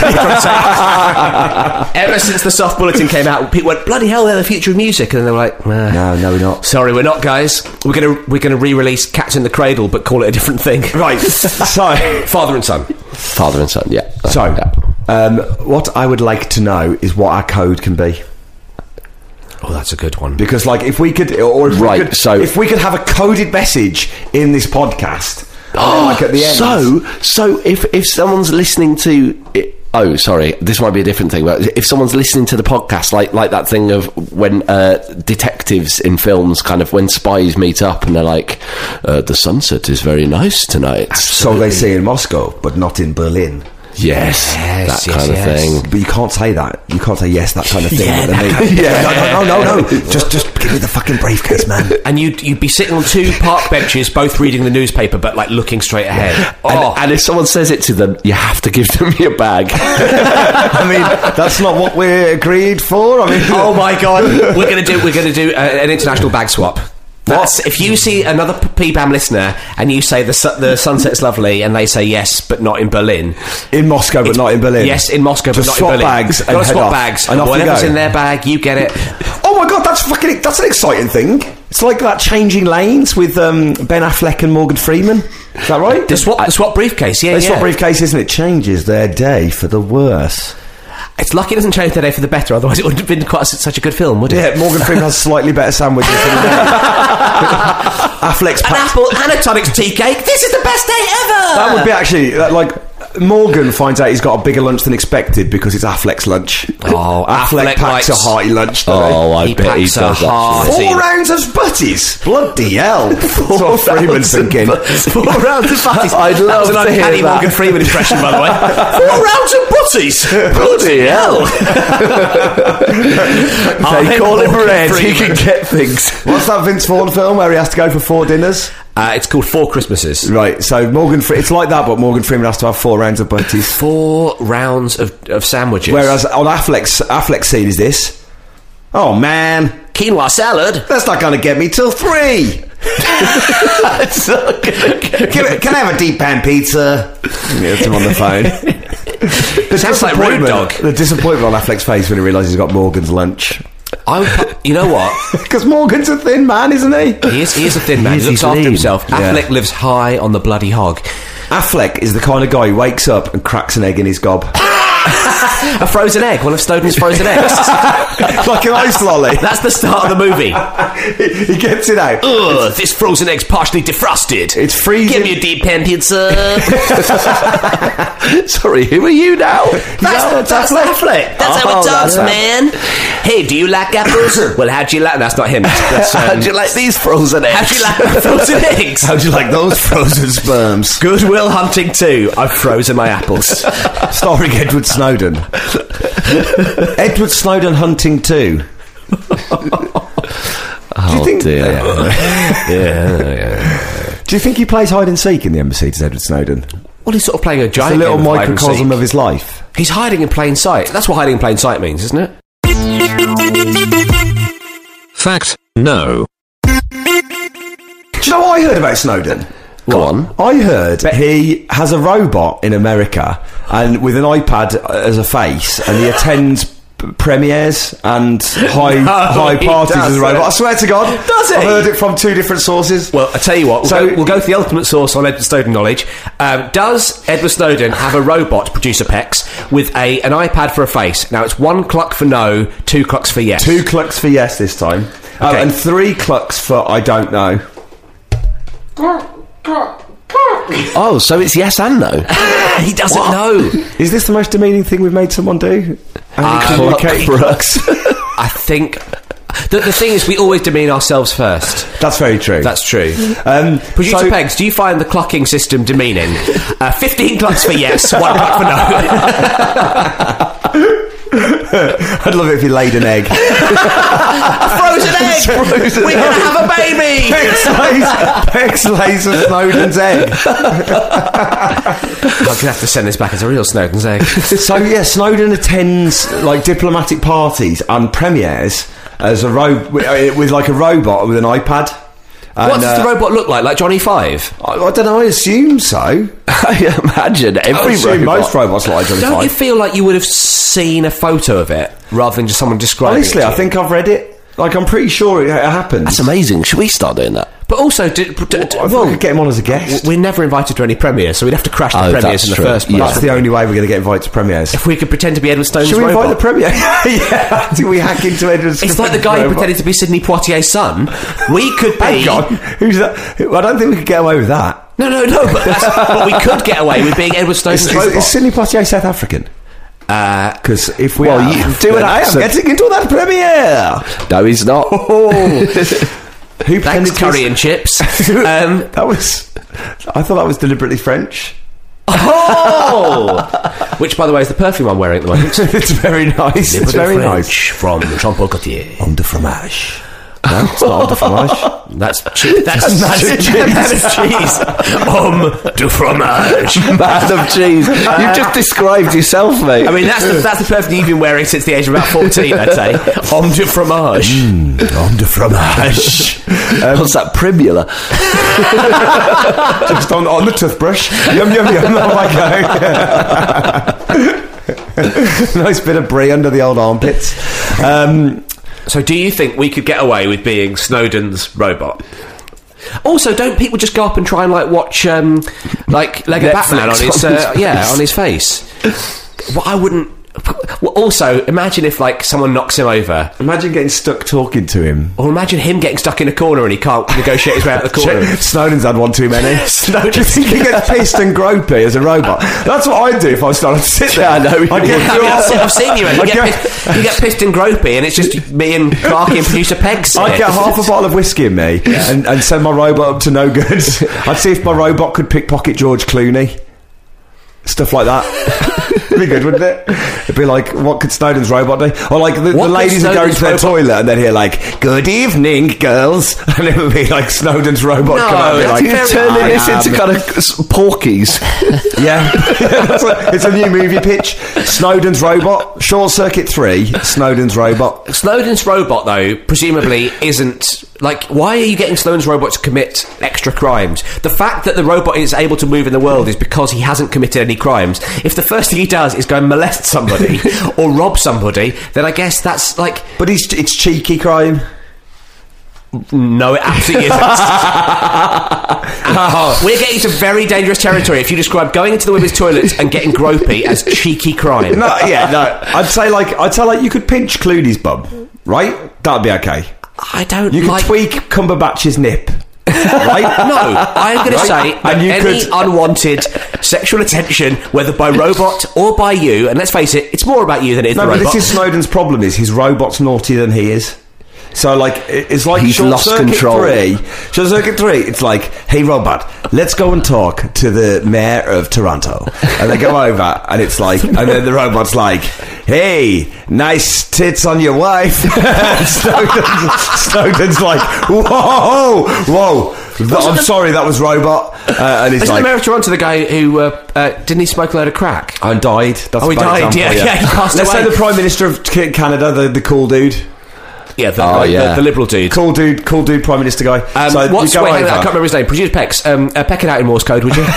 Ever since the Soft Bulletin came out, people went, bloody hell, they're the future of music. And then they were like, nah, No, no, we're not. sorry, we're not, guys. We're going to we're going to re-release Cats in the Cradle, but call it a different thing. Right, so... Father and Son. Father and son, yeah. So, um, what I would like to know is what our code can be. Oh, that's a good one. Because, like, if we could... Or if Right, we could, so- if we could have a coded message in this podcast... and then, like, at the end... So, so if if someone's listening to it, oh, sorry, this might be a different thing, but if someone's listening to the podcast, like like that thing of when uh, detectives in films, kind of when spies meet up and they're like, uh, the sunset is very nice tonight. So they say in Moscow, but not in Berlin. Yes, Yes, that yes, kind yes. of thing. But you can't say that. You can't say yes, that kind of thing. Yeah, But then that they- kind of- yeah, no, no, no, no, no. Just, just give me the fucking briefcase, man. And you'd, you'd be sitting on two park benches, both reading the newspaper, but, like, looking straight ahead. Oh, And, and if someone says it to them, you have to give them your bag. I mean, that's not what we're agreed for. I mean, oh my God. We're going to do, we're going to do uh, an international bag swap. That's, if you see another P BAM listener and you say the su- the sunset's lovely and they say yes, but not in Berlin. in Moscow, but not in Berlin. Yes, in Moscow, Just but not swap in Berlin. bags and Gotta head swap off. bags. And off you Whatever's go. in their bag, you get it. Oh my God, that's fucking. That's an exciting thing. It's like that Changing Lanes with um, Ben Affleck and Morgan Freeman. Is that right? The swap, the swap briefcase, yeah, They yeah. swap briefcase, isn't it? Changes their day for the worse. It's lucky it doesn't change the day for the better, otherwise it wouldn't have been quite s- such a good film, would it? Yeah, Morgan Freeman has slightly better sandwiches than Affleck's An packed. apple and a tonic's tea cake. This is the best day ever. That would be actually uh, like Morgan finds out he's got a bigger lunch than expected because it's Affleck's lunch. Oh, Affleck, Affleck packs likes- a hearty lunch. doesn't he? Oh, I He bet he packs a does. heart. actually. Four rounds of butties. Bloody hell! That's what Freeman's thinking. Four rounds of butties. I'd That love was an to hear uncanny that. Morgan Freeman impression, by the way. Four rounds of butties. Bloody hell! Oh, They call him Morgan Red. He Freeman. can get things. What's that Vince Vaughn film where he has to go for four dinners? Uh, it's called Four Christmases. Right, so Morgan, Fre- it's like that, but Morgan Freeman has to have four rounds of butties. Four rounds of, of sandwiches. Whereas on Affleck's Affleck's scene is this. Oh man, quinoa salad. that's not going to get me till three. It's not gonna get- Can, I- can I have a deep pan pizza? Yeah, it's him on the phone. The Sounds like Rude disappointment- Dog. The disappointment on Affleck's face when he realises he's got Morgan's lunch. I would, pu- you know what? Because Morgan's a thin man, isn't he? He is, he is a thin man. He is, He looks he's after lean. himself. Yeah. Affleck lives high on the bloody hog. Affleck is the kind of guy who wakes up and cracks an egg in his gob. A frozen egg, one of Snowden's frozen eggs. Like an ice lolly. That's the start of the movie. He gets it out. Ugh, this frozen egg's partially defrosted. It's freezing. Give me a deep pan pizza. Sorry, who are you now? That's, No, it's that's Affleck. Affleck. That's how Oh, it talks, that's man. Hey, do you like apples? Well, how'd you like... That's not him. That's, that's, um, How'd you like these frozen eggs? how'd you like my frozen eggs? How'd you like those frozen sperms? Goodwill Hunting two. I've frozen my apples. Starring Edward Snowden. Edward Snowden hunting too. Oh Do you think? dear. Do you think he plays hide and seek in the embassy? Does Edward Snowden? Well, he's sort of playing a It's a giant little game of hide and microcosm seek. of his life. He's hiding in plain sight. That's what hiding in plain sight means, isn't it? Fact, no. Do you know what I heard about Snowden? Go on. I heard he has a robot in America and with an iPad as a face, and he attends p- premieres and high high he parties does as a robot. it. I swear to God, Does he? I've heard it from two different sources. Well, I tell you what, we'll, So- go, we'll go to the ultimate source on Edward Snowden knowledge. Um, does Edward Snowden have a robot, producer Pex, with a an iPad for a face? Now, it's one cluck for no, two clucks for yes. Two clucks for yes this time, oh, Okay. and three clucks for I don't know. Oh, so it's yes and no. He doesn't know. Is this the most demeaning thing we've made someone do? And Uh, communicate Brooks. I think... The, the thing is, we always demean ourselves first. That's very true. That's true. um, Producer so- Pegs, do you find the clucking system demeaning? Uh, fifteen clucks for yes, one cluck for no. I'd love it if he laid an egg. Frozen egg! Frozen We're going to have a baby! Pex lays, Pex lays a Snowden's egg. I'm going to have to send this back as a real Snowden's egg. So yeah, Snowden attends like diplomatic parties and premieres as a ro- with, uh, with like a robot with an iPad. And, what does uh, the robot look like? Like Johnny Five? I, I don't know. I assume so. I imagine I every assume robot. most robots look like Johnny Don't Five. you feel like you would have seen a photo of it rather than just someone describing Honestly, it? to I you? think I've read it. Like, I'm pretty sure it, it happens. That's amazing. Should we start doing that? But also, d- d- d- I thought we could get him on as a guest. we're never invited to any premieres, so we'd have to crash the Oh, premieres that's in the true. first place. Yeah. That's the only way we're going to get invited to premieres. If we could pretend to be Edward Stone's Should we robot. invite the premiere? Yeah, I think we hack into Edward's It's like the guy who pretended to be Sidney Poitier's son. We could be... Hang on. Who's that? I don't think we could get away with that. No, no, no, but, that's, but we could get away with being Edward Stone's Is, is, robot. is Sidney Poitier South African? Because if we Well, are, you do then an I am accent. getting into that premiere. No, he's not. Who Thanks, pretended to curry and chips. Um, That was. I thought that was deliberately French. oh! Which, by the way, is the perfume I'm wearing at the moment. It's very nice. It's very nice. From Jean-Paul Gaultier. Homme de fromage. No, it's not homme de fromage. That's cheese. That's, that's, that's cheese. Homme de fromage. Man of cheese. You've just described yourself, mate. I mean, that's the, that's the perfume you've been wearing since the age of about fourteen, I'd say. Homme de fromage. Homme de fromage. What's that, Primula? Just on, on the toothbrush. Yum, yum, yum. Oh my God. Nice bit of brie under the old armpits. Um, So do you think we could get away with being Snowden's robot? Also, don't people just go up and try and like watch um, like Lego Netflix Batman on his, on his uh, yeah face. on his face? Well, I wouldn't. Well, also, imagine if like someone knocks him over, imagine getting stuck talking to him. or imagine him getting stuck in a corner and he can't negotiate his way out of the corner. Snowden's had one too many. Snowden. Do you think he gets pissed and gropey as a robot? That's what I'd do if I was starting to sit there. Yeah, I know. I'd get I mean, I've, seen, I've seen you, man. You I'd get, get- pissed, you get pissed and gropey, and it's just me and Clarky and producer Pegs. I'd get half a bottle of whiskey in me and, and send my robot up to no good. I'd see if my robot could pickpocket George Clooney. Stuff like that. It'd be good, wouldn't it? It'd be like, what could Snowden's robot do? Or like the, the What could ladies are going Snowden's to their robot- toilet and then hear like, good evening, girls. And it would be like Snowden's robot No, come out and be like, that's You're turning I this am- into kind of s- Porkies. Yeah. That's a- it's a new movie pitch. Snowden's robot. Short Circuit three. Snowden's robot. Snowden's robot, though, presumably isn't... Like, why are you getting Snowden's robot to commit extra crimes? The fact that the robot is able to move in the world is because he hasn't committed any crimes. If the first thing he does is go and molest somebody or rob somebody, then I guess that's like... But he's, it's cheeky crime. No, it absolutely isn't. Oh, we're getting into very dangerous territory if you describe going into the women's toilets and getting gropey as cheeky crime. No, yeah, no. I'd say like, I'd say like, you could pinch Clooney's bum, right? That'd be okay. I don't You could like... tweak Cumberbatch's nip, right? No, I'm going to Right? say that And you any could- unwanted sexual attention, whether by robot or by you, and let's face it, it's more about you than it is No, the but robot. this is Snowden's problem: is his robot's naughtier than he is. So, like, it- it's like He's Short lost Circuit control. three. Short Circuit three. It's like, hey, robot, let's go and talk to the mayor of Toronto. And they go over, and it's like, and then the robot's like, hey, nice tits on your wife. Snowden's, Snowden's like, whoa, whoa. Th- I'm sorry, that was robot. Uh, and he's Isn't like, the mayor of Toronto the guy who uh, uh, didn't he smoke a load of crack? I died. That's Oh, he a bad died, example, yeah, yeah, he passed Let's away. say the Prime Minister of Ca- Canada, the, the cool dude. Yeah, the, Oh, the, yeah. the liberal dude. Cool dude, cool dude, Prime Minister guy. Um, so what's you go wait, hang on, I over. can't remember his name. Producer Pex. Um, uh, peck it out in Morse code, would you?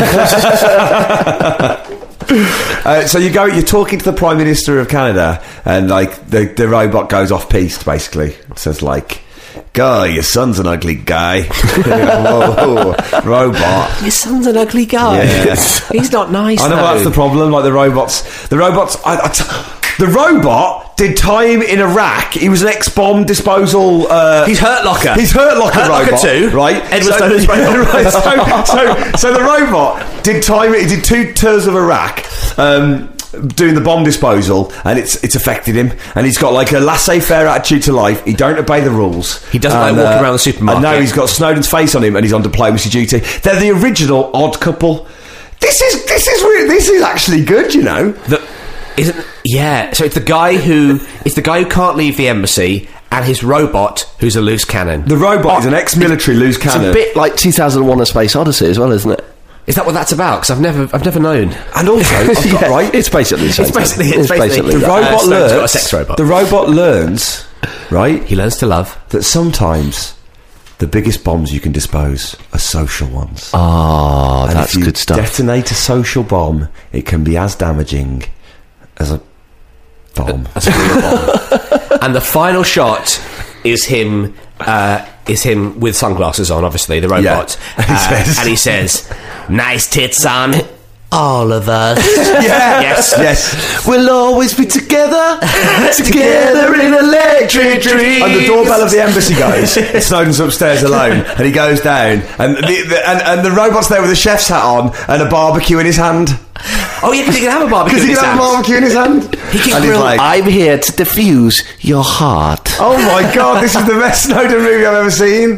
Uh, so you go, you're talking to the Prime Minister of Canada, and like the the robot goes off piste, basically. Says like, "Guy, your son's an ugly guy." Whoa, robot. Your son's an ugly guy. Yeah. He's not nice. I know though. that's the problem. Like the robots, the robots. I, I t- the robot did time in Iraq. He was an ex-bomb disposal. Uh, He's Hurt Locker. He's Hurt Locker Hurt Locker robot, two, right? Edward Snowden's robot. right, so, so, so the robot did time. He did two tours of Iraq. Um, doing the bomb disposal, and it's it's affected him, and he's got like a laissez-faire attitude to life. He don't obey the rules. He doesn't And, like walking uh, around the supermarket. And now he's got Snowden's face on him, and he's on diplomacy duty. They're the original odd couple. This is this is re- this is actually good, you know. The, isn't yeah? So it's the guy who it's the guy who can't leave the embassy, and his robot who's a loose cannon. The robot is an ex-military loose It's cannon. a bit like two thousand one: A Space Odyssey as well, isn't it? Is that what that's about? Because I've never I've never known. and also, I've got, Yeah, right, It's basically the same It's basically thing. it's basically the that. robot Uh, Snowden's learns. got a sex robot. The robot learns, right, He learns to love. that sometimes the biggest bombs you can dispose are social ones. Oh, And that's if you good stuff. detonate a social bomb, it can be as damaging as a bomb. That's a real bomb. And the final shot is him. Uh, is him with sunglasses on, obviously, the robot. Yeah. And he Uh, says- and he says, "Nice tits on all of us." Yeah. Yes. Yes. We'll always be together, together in electric dreams. And the doorbell of the embassy goes. and Snowden's upstairs alone, and he goes down, and the, the and, and the robot's there with a chef's hat on and a barbecue in his hand. Oh, yeah, because he can have a barbecue. Because in he his can have a hands. barbecue in his hand. He can and he's grill- like, I'm here to diffuse your heart. oh my god, this is the best Snowden movie I've ever seen.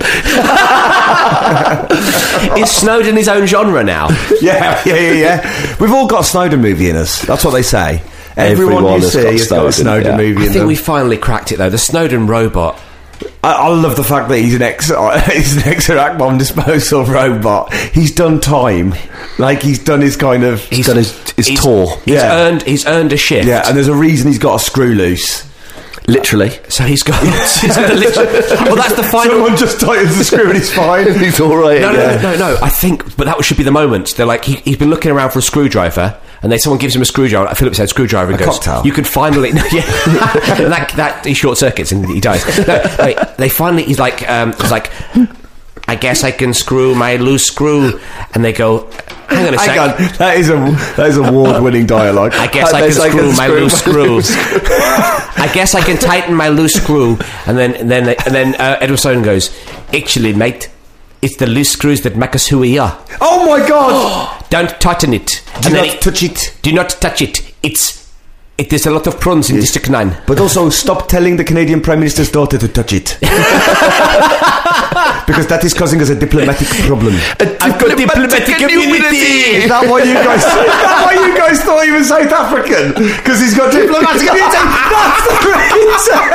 Is Snowden his own genre now? Yeah, yeah, yeah, yeah. We've all got a Snowden movie in us. That's what they say. Everyone, Everyone you has see got has got a Snowden, Snowden yeah. movie I in think them. we finally cracked it, though. The Snowden robot. I, I love the fact that he's an ex, he's an ex-Iraq bomb disposal robot. He's done time, like he's done his kind of. He's done his, his he's, tour. He's Yeah. earned. He's earned a shift. Yeah, and there's a reason he's got a screw loose. Literally. So he's got. he's got the literal- well, that's the final. Someone just tightens the screw and he's fine. He's all right. No, no, yeah. no, no, no. I think, but that should be the moment. They're like, he, he's been looking around for a screwdriver, and then someone gives him a screwdriver, like a Phillips head screwdriver, and A goes, cocktail. "You can finally." No, yeah, and that that he short circuits and he dies. No, wait, they finally. He's like, um, he's like, "I guess I can screw my loose screw," and they go, "Hang on a Hang sec." on, that is a that is award-winning dialogue. I guess I can guess I screw can my screw loose screw. I guess I can tighten my loose screw, and then and then and then uh, Edward Snowden goes, "Actually, mate, it's the loose screws that make us who we are. Oh my god! Don't tighten it. Do And then not it- touch it. Do not touch it. It's it. There's a lot of prawns in District Nine. But also, stop telling the Canadian Prime Minister's daughter to touch it. Because that is causing us a diplomatic problem. I've got diplomatic immunity. Is that why you guys? Is that why you guys thought he was South African? Because he's got diplomatic immunity. That's the reason.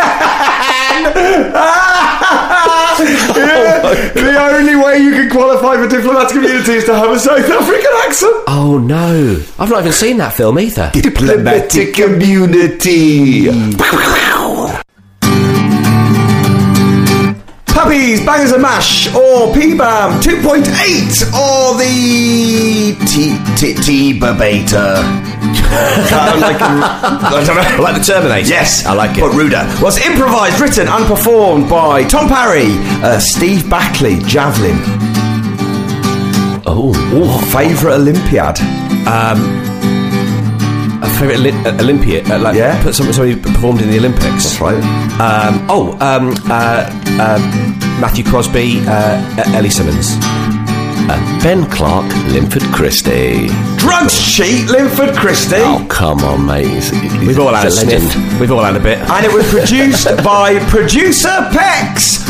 Yeah, the only way you can qualify for diplomatic immunity is to have a South African accent. Oh no! I've not even seen that film either. Diplomatic immunity. Puppies, Bangers and Mash, or P BAM two point eight, or the T-Beta. like, I don't know. Like the Terminator. Yes, I like it. But ruder. Was improvised, written, and performed by Tom Parry, uh, Steve Backley, Javelin. Oh, Favourite Olympiad? A favourite Oli- uh, Olympiad. Uh, like, Yeah. Put somebody, somebody performed in the Olympics. That's right. Um, oh, um, uh, uh, Matthew Crosby, uh, uh, Ellie Simmons. Ben Clark, Linford Christie. Drugs cheat, Linford Christie. Oh, come on, mate. He's, he's, We've all had a he's legend. sniff. We've all had a bit. And it was produced by producer Pex,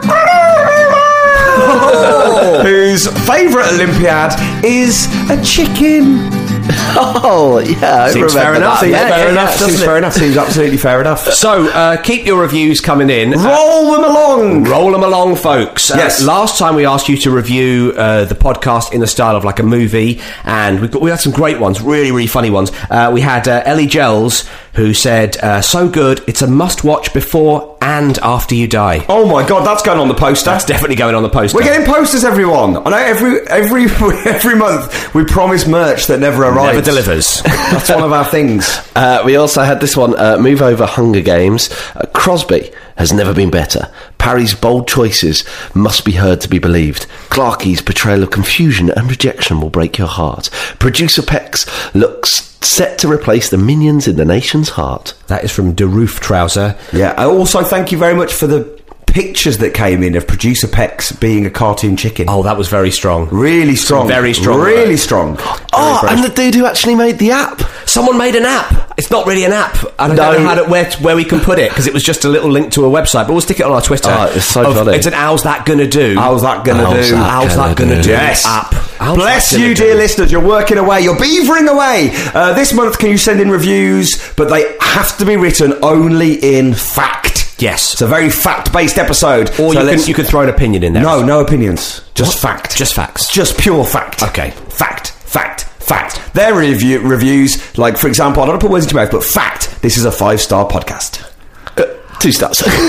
whose favourite Olympiad is a chicken. Oh, yeah. I Seems fair remember enough. that. Yeah, Seems fair yeah, enough. yeah, doesn't seems it? fair enough. Seems absolutely fair enough. So, uh, keep your reviews coming in. Uh, Roll them along. Roll them along, folks. Uh, Yes. Last time we asked you to review uh, the podcast in the style of like a movie, and we got we had some great ones, really, really funny ones. Uh, we had uh, Ellie Gels, who said, uh, "So good, it's a must-watch before and after you die." Oh my god, that's going on the poster. That's definitely going on the poster. We're getting posters, everyone. I know every every every month we promise merch that never arrives. Never delivers. That's one of our things. Uh, we also had this one, uh, Move Over Hunger Games. Uh, Crosby has never been better. Parry's bold choices must be heard to be believed. Clarkie's portrayal of confusion and rejection will break your heart. Producer Pex looks set to replace the minions in the nation's heart. That is from De Roof Trouser. Yeah, I also thank you very much for the pictures that came in of producer Pex being a cartoon chicken. Oh, that was very strong. Really strong. very strong Really work. strong. Oh, very and the dude who actually made the app. Someone made an app. It's not really an app. I don't No. know how to, where, where we can put it, because it was just a little link to a website, but we'll stick it on our Twitter. Oh, it's so of- funny. It's an How's That Gonna Do? How's that gonna How's do? that How's that gonna gonna do? do? Yes. App. How's Bless that gonna you, do? dear listeners. You're working away. You're beavering away. Uh, this month, can you send in reviews? But they have to be written only in fact. Yes. It's a very fact-based episode. Or So you, can, let's- you could throw an opinion in there. No, no opinions. Just What? fact. Just facts. Just pure fact. Okay. Fact. Fact. Fact. Their review, reviews, like, for example, I don't want to put words into your mouth, but fact, this is a five-star podcast. Two stars. um,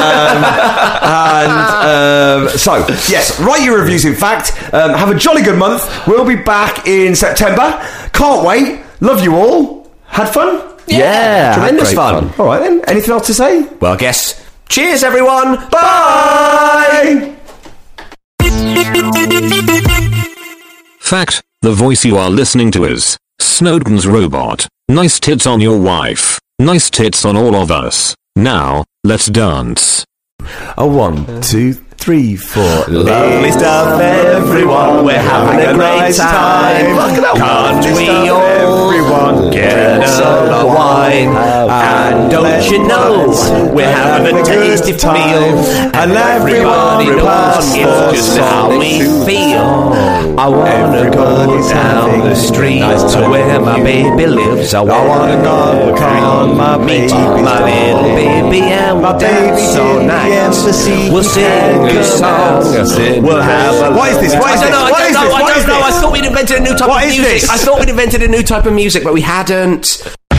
and um, so, yes, write your reviews, in fact. Um, have a jolly good month. We'll be back in September. Can't wait. Love you all. Had fun? Yeah, yeah tremendous fun. fun. All right, then. Anything else to say? Well, I guess. Cheers, everyone. Bye! Fact, the voice you are listening to is Snowden's robot. Nice tits on your wife. Nice tits on all of us. Now, let's dance. A one, two, three, four. Lovely stuff, everyone. We're having a great time. Can't we all everyone get a wine? And don't you know, we're having a tasty meal. And everybody knows it's just how we feel. I wanna go down the street to where my baby lives. I wanna go call my baby, my little baby, and we'll dance so nice. We'll sing a song. We'll have a. What is this? What is I don't know. this? I don't know. I What is don't know. I this? thought we'd invented a new type What of is music. this? I thought we'd invented a new type of music, but we hadn't.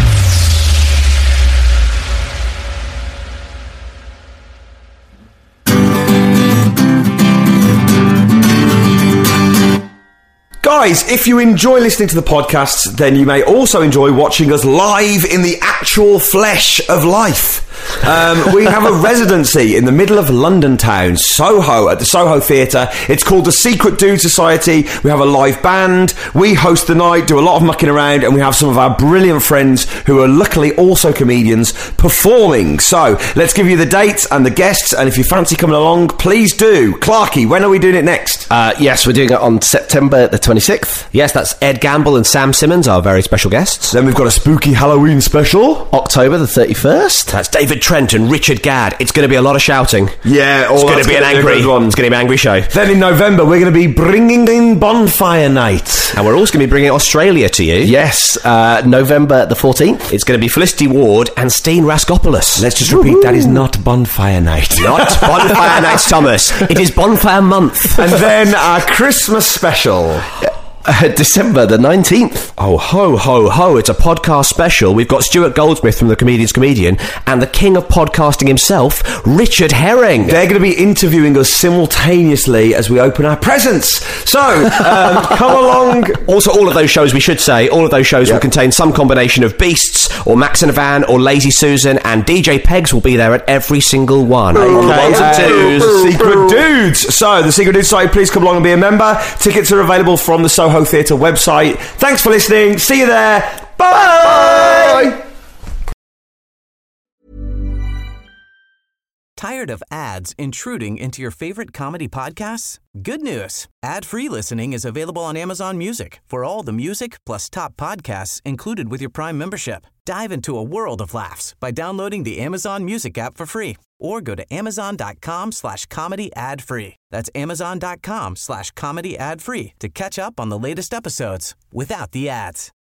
Guys, if you enjoy listening to the podcasts, then you may also enjoy watching us live in the actual flesh of life. Um, we have a residency in the middle of London town, Soho, at the Soho Theatre. It's called the Secret Dude Society. We have a live band. We host the night, do a lot of mucking around, and we have some of our brilliant friends who are luckily also comedians performing. So, let's give you the dates and the guests, and if you fancy coming along, please do. Clarky, when are we doing it next? Uh, yes, we're doing it on September the twenty-sixth. Yes, that's Ed Gamble and Sam Simmons, our very special guests. Then we've got a spooky Halloween special. October the thirty-first. That's David Trent and Richard Gadd. It's going to be a lot of shouting. Yeah, it's going to be an angry one. It's going to be an angry show. Then in November, we're going to be bringing in Bonfire Night. And we're also going to be bringing Australia to you. Yes, uh, November the fourteenth. It's going to be Felicity Ward and Steen Raskopoulos. Let's just repeat, that is not Bonfire Night. Not Bonfire Night, Thomas. It is Bonfire Month. And then our Christmas special. Uh, December the nineteenth. Oh, ho, ho, ho. It's a podcast special. We've got Stuart Goldsmith from The Comedian's Comedian and the king of podcasting himself, Richard Herring. They're going to be interviewing us simultaneously as we open our presents. So, um, come along. Also, all of those shows, we should say, all of those shows yep. will contain some combination of Beasts or Max and Van or Lazy Susan, and D J Pegs will be there at every single one. Okay, on the ones and twos. Uh, Secret Dudes. So, the Secret Dudes site, please come along and be a member. Tickets are available from the Soho Theatre website. Thanks for listening. See you there. Bye. Tired of ads intruding into your favorite comedy podcasts? Good news. Ad-free listening is available on Amazon Music for all the music plus top podcasts included with your Prime membership. Dive into a world of laughs by downloading the Amazon Music app for free or go to amazon.com slash comedy ad free. That's amazon.com slash comedy ad free to catch up on the latest episodes without the ads.